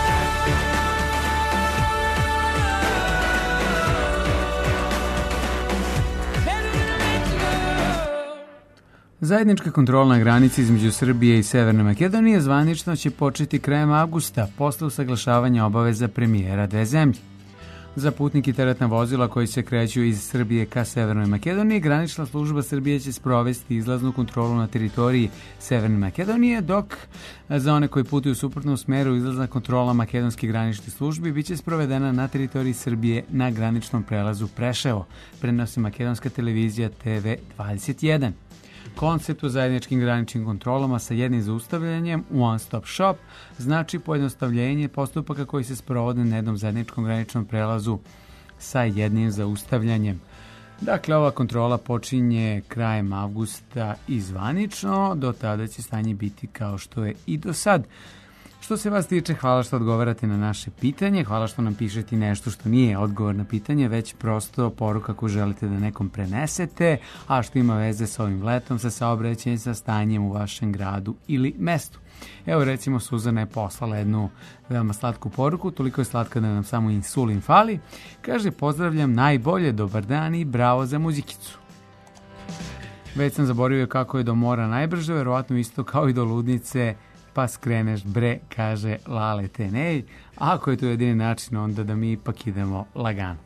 Zajednička kontrolna granica između Srbije i Severne Makedonije zvanično će početi krajem avgusta, posle usaglašavanja obaveza premijera dve zemlje. Za putnike i teretna vozila koji se kreću iz Srbije ka Severnoj Makedoniji, granična služba Srbije će sprovesti izlaznu kontrolu na teritoriji Severne Makedonije, dok za one koji putuju u suprotnom smeru izlazna kontrola makedonskih graničnih službi biće sprovedena na teritoriji Srbije na graničnom prelazu Preševo, prenosi makedonska televizija TV21. Koncept o zajedničkim graničnim kontrolama sa jednim zaustavljanjem, one stop shop, znači pojednostavljenje postupaka koji se sprovode na jednom zajedničkom graničnom prelazu sa jednim zaustavljanjem. Dakle, ova kontrola počinje krajem avgusta i zvanično, do tada će stanje biti kao što je i do sad. Što se vas tiče, hvala što odgovarate na naše pitanje, hvala što nam pišete nešto što nije odgovor na pitanje, već prosto poruka koju želite da nekom prenesete, a što ima veze sa ovim letom, sa saobraćajem, sa stanjem u vašem gradu ili mestu. Evo recimo Suzana je poslala jednu veoma slatku poruku, toliko je slatka da nam samo insulin fali. Kaže, pozdravljam najbolje, dobar dan i bravo za muzikicu. Već sam zaboravio kako je do mora najbrže, verovatno isto kao i do ludnice, pa skreneš bre, kaže Lale Tenej. Ako je to jedini način, onda da mi ipak idemo lagano.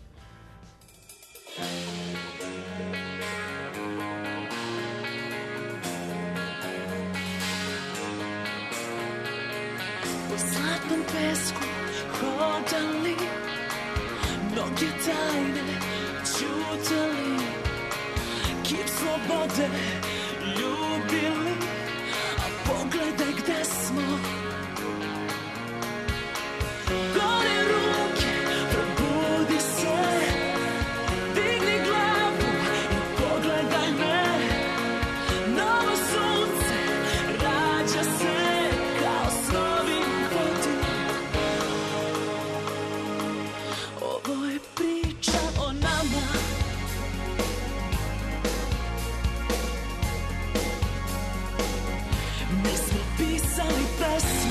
Po zlatnom pesku hodali, mnoge tajne čutali, kip slobode ljubili, a pogledaj gde smo. Gore ruke, probudi se, digni glavu i pogledaj me. Novo sunce rađa se kao snovi vodi. Ovo je priča o nama. Mi smo pisali pesmu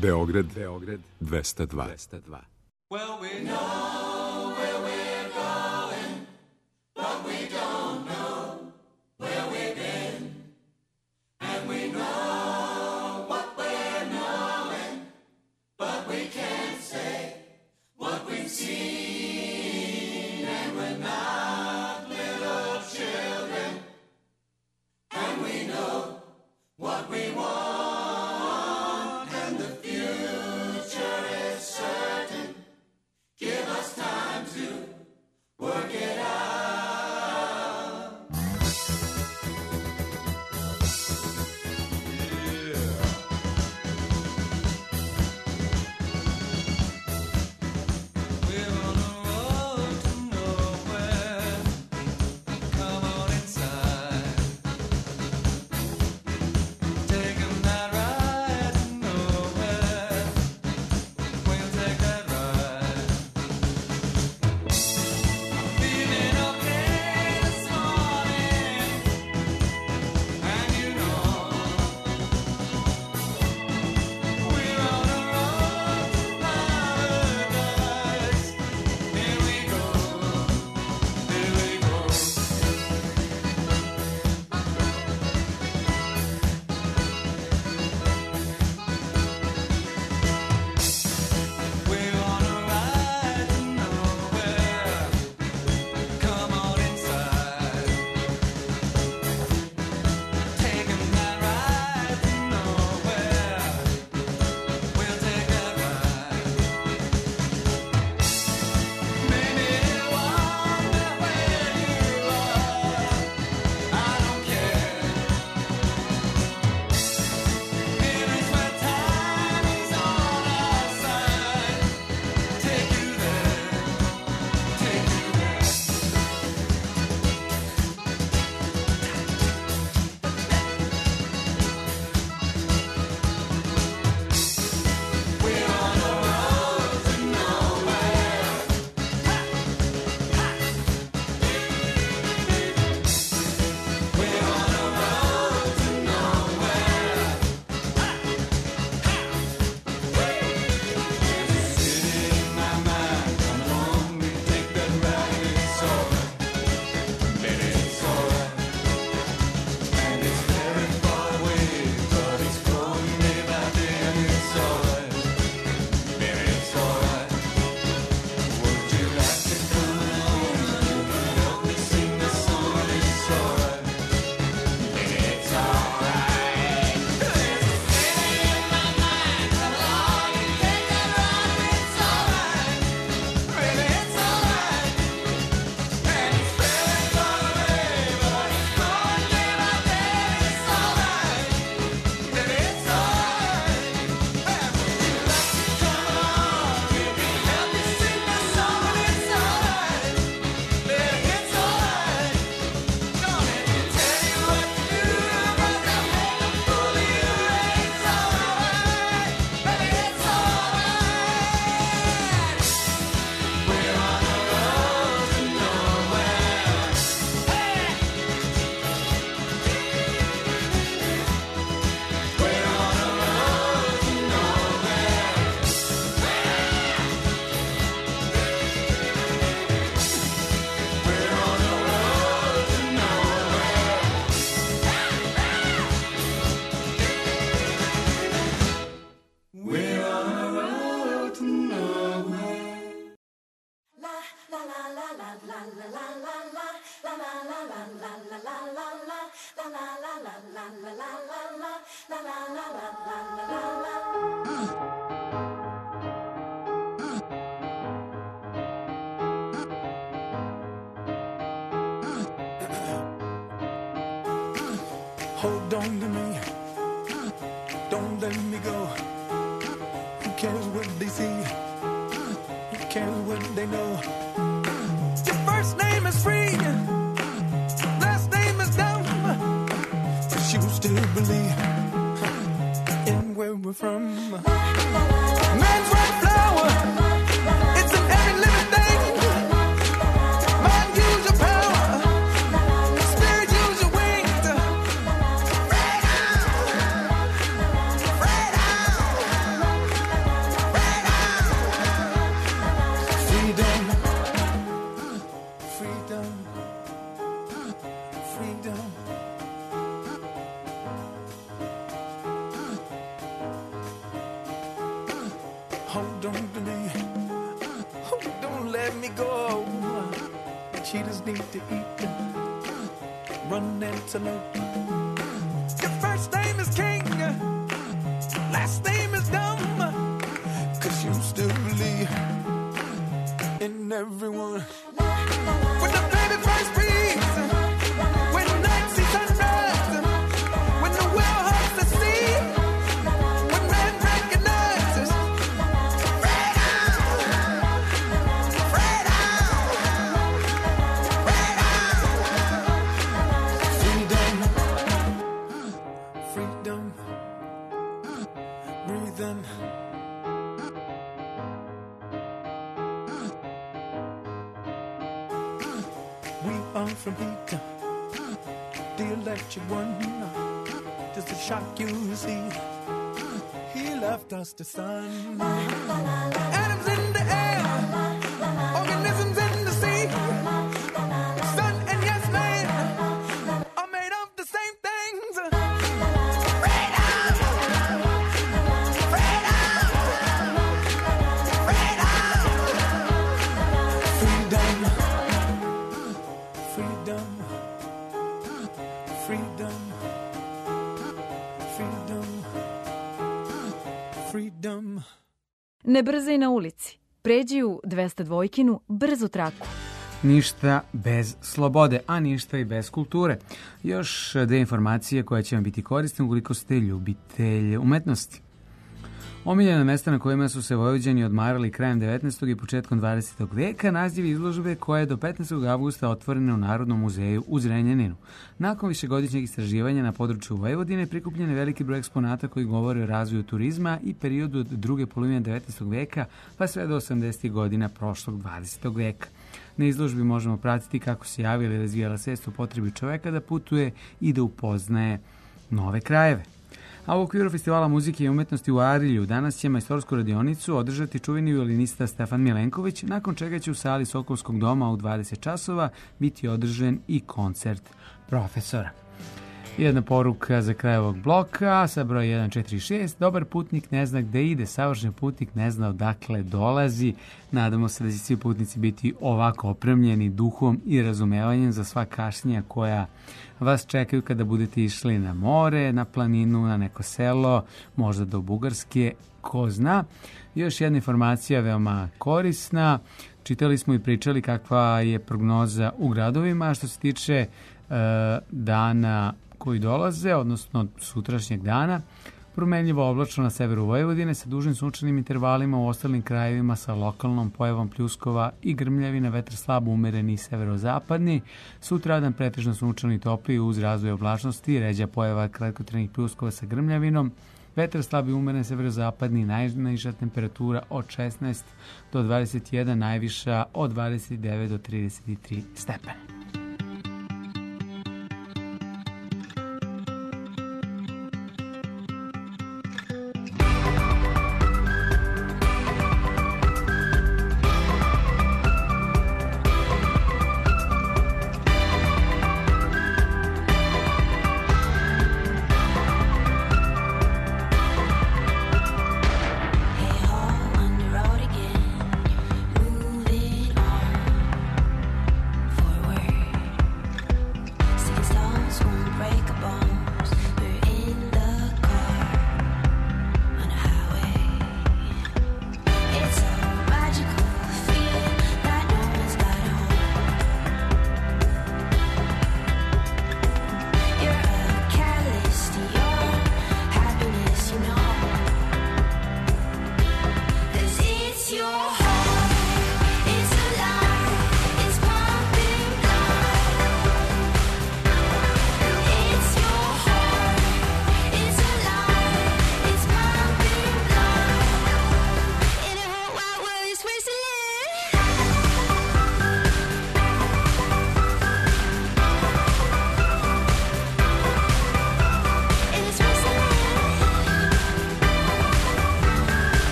Beograd 202. Well, we know where we're going, but we don't know where we've been. And we know what we're knowing, but we can't say what we've seen. And we're not little children, and we know what we want, and the future is certain. Give us time to work it out. We're on a road to nowhere. Come on inside. Taking that ride to nowhere. We'll take that ride. Feeling okay this morning, and you know we're on a road to paradise. Here we go, here we go. We're on a ride to nowhere. Come on inside. Taking that ride to nowhere. We'll take that ride. Maybe wonder where you are. I don't care. Here is where time is on our side. Take you there, take you there. We're on a road to nowhere. We're on a road to nowhere. City in my mind, come along and take that ride. It's alright, baby, it's alright. And it's very far away, but it's growing day by day, and it's alright, baby, it's alright. Would you like to come along and help me sing this song? It's alright, baby, it's alright. There's a city in my mind, come along and take that ride. It's alright, baby, it's alright. And it's very far away, but it's growing day by day. It's alright, baby, it's alright. And would you like to come along and help me sing this song? It's alright, baby, it's alright. Don't let me tell you what to do, 'cause I'm making a fool of you. It's alright, baby, it's alright. We're on a road to nowhere. We're on a road to nowhere. We're on a road to nowhere. We're on a road to nowhere. Hold on to me, don't let me go. Who cares what they see? Who cares what they know? Your first name is free, last name is dumb, but you still believe in where we're from. Man's white flower, it's in every living thing. Mind, use your power. Spirit, use your wings. Freedom! Freedom! hold on to me. Don't let me go. Cheetahs need to eat. Run antelope. Your first name is King, last name is Dumb. 'Cause you still believe in everyone. When the baby first beats, when the night sees sunrise, when the whale hugs the sea, when man recognizes freedom, breathe in. We are from heat, the electric one. Just a shock you see. He left us the sun. Atoms in the air, organisms in the sea. Sun and yes man are made of the same things. Freedom, freedom, freedom, freedom. Ne brzaj na ulici. Pređi u 202-kinu brzu traku. Ništa bez slobode, a ništa i bez kulture. Još dve informacije koje će vam biti korisne ukoliko ste ljubitelj umetnosti. Omiljena mesta na kojima su se Vojvođani odmarali krajem 19. i početkom 20. veka, naziv izložbe koja je do 15. avgusta otvorena u Narodnom muzeju u Zrenjaninu. Nakon višegodišnjeg istraživanja na području Vojvodine prikupljen je veliki broj eksponata koji govore o razvoju turizma i periodu od druge polovine 19. veka pa sve do 80. godina prošlog 20. veka. Na izložbi možemo pratiti kako se javila i razvijala svest o potrebi čoveka da putuje i da upoznaje nove krajeve. A u okviru Festivala muzike i umetnosti u Arilju danas će majstorsku radionicu održati čuveni violinista Stefan Milenković, nakon čega će u sali Sokolskog doma u 20 časova biti održan i koncert profesora. Jedna poruka za kraj ovog bloka sa broj 146. Dobar putnik ne zna gde ide, savršen putnik ne zna odakle dolazi. Nadamo se da će svi putnici biti ovako opremljeni duhom i razumevanjem za sva kašnjenja koja vas čekaju kada budete išli na more, na planinu, na neko selo, možda do Bugarske, ko zna. Još jedna informacija veoma korisna. Čitali smo i pričali kakva je prognoza u gradovima što se tiče dana koji dolaze, odnosno sutrašnjeg dana. Promenljivo oblačno na severu Vojvodine sa dužim sunčanim intervalima, u ostalim krajevima sa lokalnom pojavom pljuskova i grmljavina, vetar slabo umereni i severozapadni. Sutradan pretežno sunčani i topli uz razvoj oblačnosti, ređa pojava kratkotrajnih pljuskova sa grmljavinom, vetar slabi umeren severozapadni, najniža temperatura od 16 do 21, najviša od 29 do 33 stepena. Forward.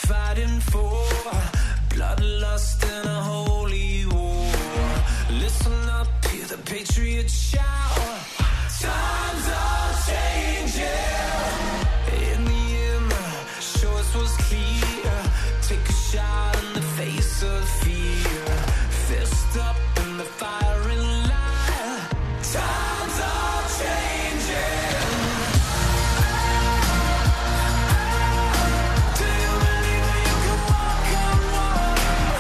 fighting for bloodlust and a holy war. Listen up, hear the patriots shout. Times are changing. In the end, the choice was clear. Take a shot in the face of fear. Fist up in the firing line. Times are changing. Do you believe that you can walk on water?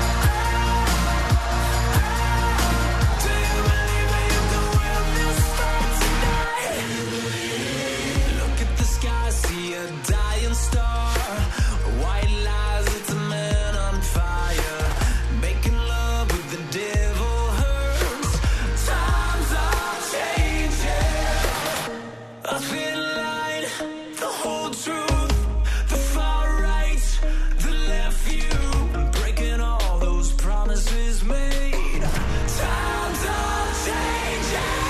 Do you believe that you can win this fight tonight? Look at the sky, see a dying star. White lies, it's a man on fire. Making love with the devil hurts. Times are changing. A thin line, the whole truth, the far right, the left view, breaking all those promises made. Times are changing.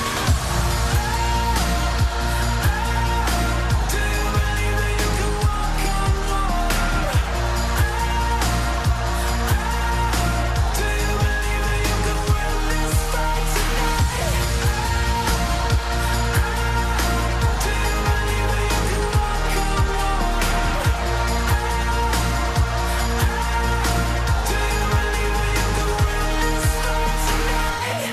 Do you believe that you can walk on water? Do you believe that you can win this fight tonight? Do you believe that you can walk on water? Do you believe that you can win this fight tonight?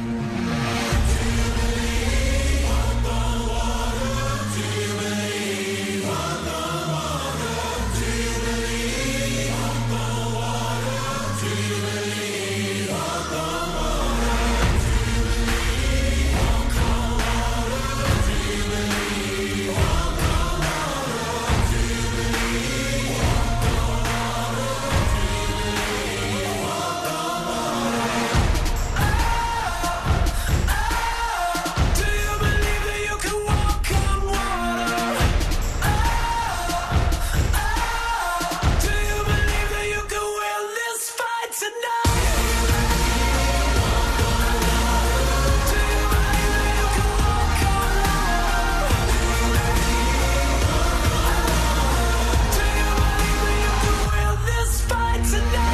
Do you believe that you can walk on water? Do you believe that you can win this fight tonight? Do you believe that you can walk on water? Do you believe that you can win this fight tonight?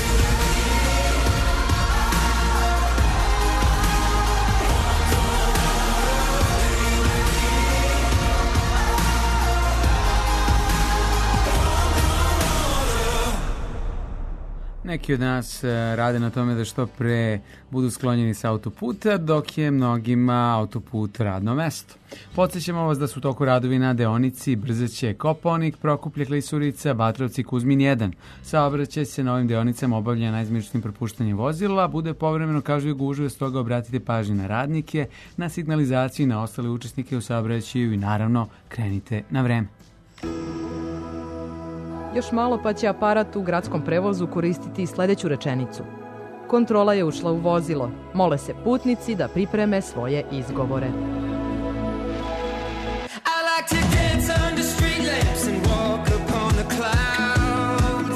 Neki od nas rade na tome da što pre budu sklonjeni sa autoputa, dok je mnogima autoput radno mesto. Podsjećamo vas da su u toku radovi na deonici Brzeće Kopaonik, Prokuplje Klisurica, Batrovci Kuzmin 1. Saobraćaj se na ovim deonicama obavlja najizmeničnim propuštanjem vozila, bude povremeno kažu gužve, stoga obratite pažnju na radnike, na signalizaciju i na ostale učesnike u saobraćaju i naravno krenite na vreme. Još malo pa će aparat u gradskom prevozu koristiti sledeću rečenicu. Kontrola je ušla u vozilo. Mole se putnici da pripreme svoje izgovore. I like to dance under street lamps and walk upon the clouds.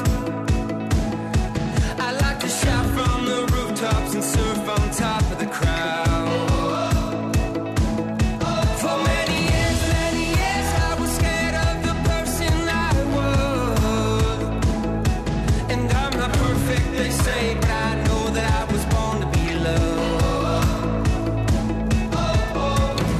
I like to shout from the rooftops and surf on top of the crowd. For many years I was scared of the person I was. And I'm not perfect, they say, but I know that I was born to be loved.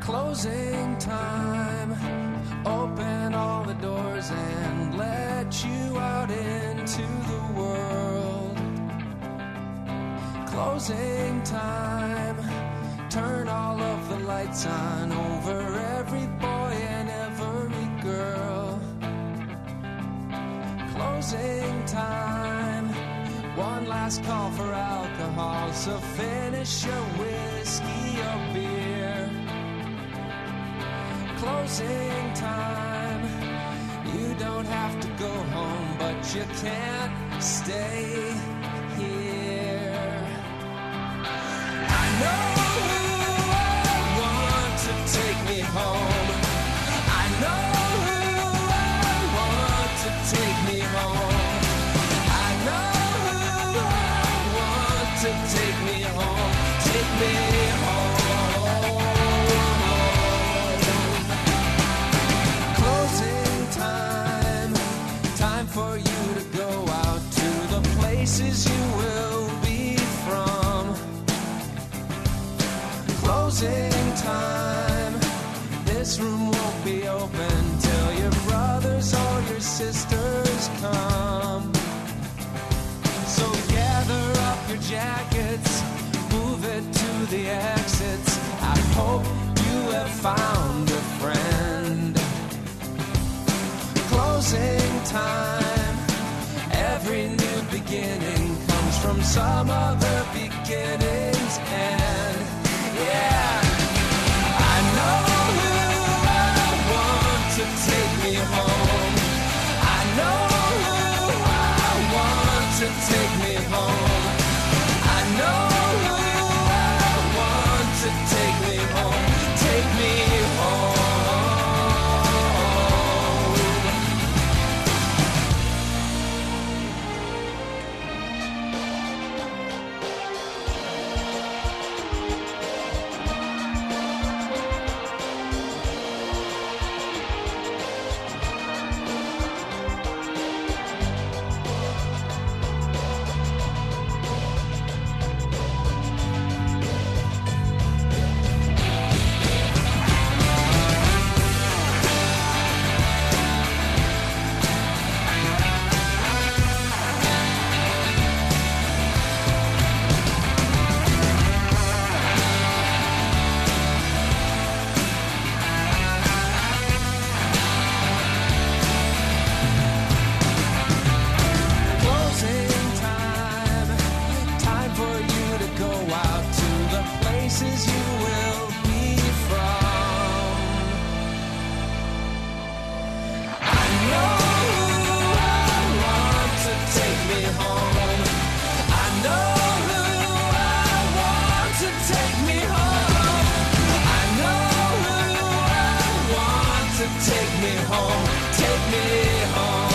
Closing time. Open all the doors and let you out into the world. Closing time. Turn all of the lights on over every boy and every girl. Closing time. One last call for alcohol, so finish your whiskey or beer. Closing time. You don't have to go home, but you can't stay here. I know who I want to take me home. I know who I want to take me home. I know who I want to take me home. Take me home. Closing time. Time for you to go out to the places you will be from. Closing time. This room won't be open till your brothers or your sisters come. So gather up your jackets, move it to the exits. I hope you have found a friend. Closing time. Every new beginning comes from some other beginning's end. Yeah, I know who I want to take me home. I know who I want to take me home. I know who I want to take me home. Take me home. Closing time. Time for you to go out to the places you will be from. I know who I want to take me home. I know who I want to take me home. I know who I want to take me home. Take me home.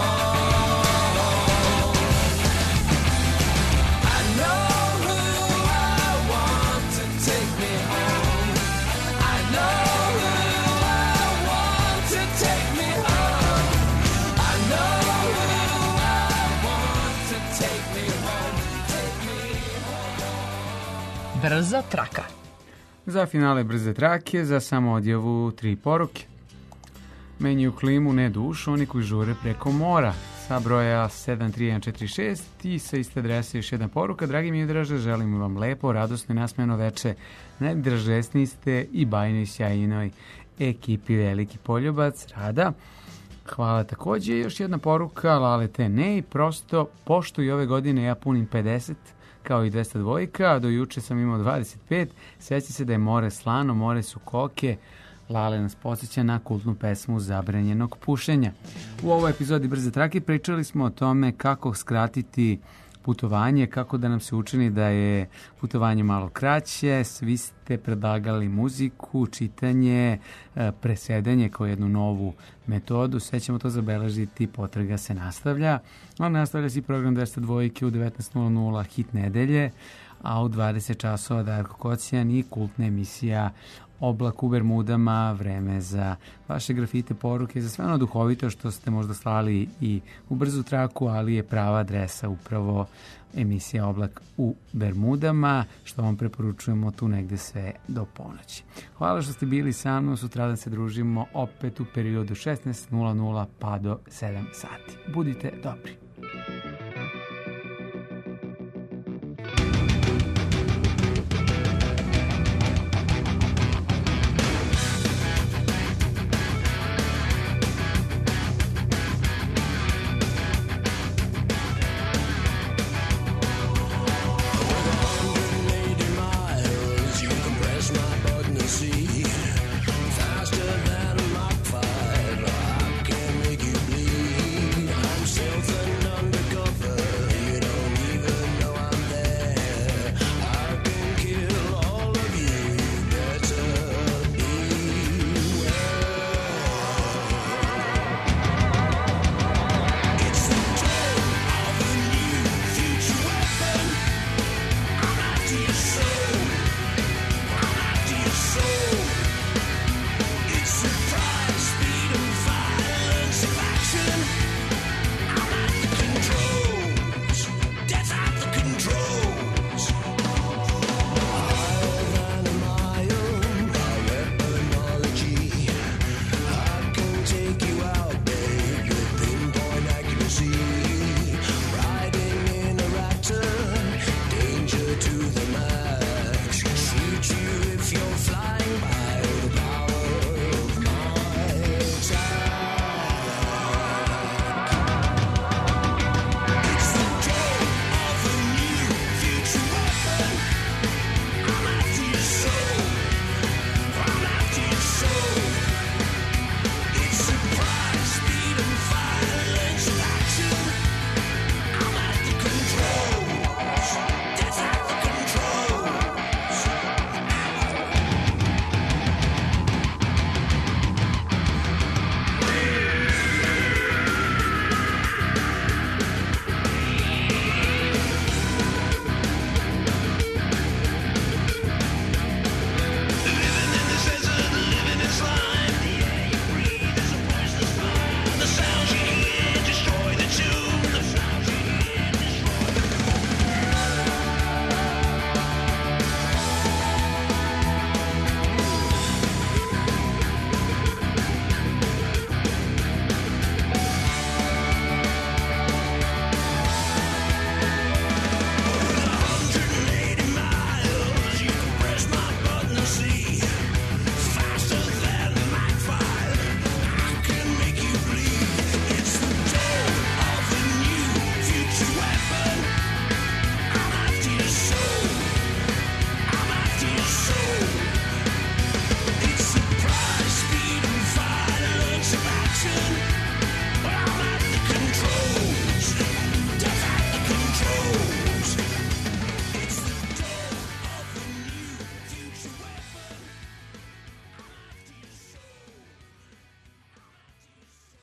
I know who I want to take me home. I know who I want to take me home. I know who I want to take me home. Take me home. Brza traka. Za finale brze trake, za samoodjavu 3 poruke. Menjaju klimu, ne dušu, oni koji žure preko mora. Sa broja 73146 i sa iste adrese još jedna poruka. Dragi mi draže, želim vam lepo, radosno i nasmejano veče. Najdražesniji ste i bajnoj sjajinoj ekipi Veliki poljubac. Rada. Hvala takođe. Još jedna poruka, Lalete ne, prosto, pošto i ove godine ja punim 50, kao i 202, a do juče sam imao 25, sjeća se da je more slano, more su koke. Lale nas podsjeća na kultnu pesmu Zabranjenog pušenja. U ovoj epizodi Brze trake pričali smo o tome kako skratiti putovanje, kako da nam se učini da je putovanje malo kraće. Svi ste predlagali muziku, čitanje, presedanje kao jednu novu metodu. Sve ćemo to zabeležiti, potraga se nastavlja. On nastavlja si program 202 u 19.00 hit nedelje, a u 20 časova Darko Kocijan i kultna emisija Oblak u Bermudama, vreme za vaše grafite, poruke, za sve ono duhovito što ste možda slali i u brzu traku, ali je prava adresa upravo emisija Oblak u Bermudama, što vam preporučujemo tu negde sve do ponoći. Hvala što ste bili sa mnom, sutradan se družimo opet u periodu 16:00 pa do 7 sati. Budite dobri.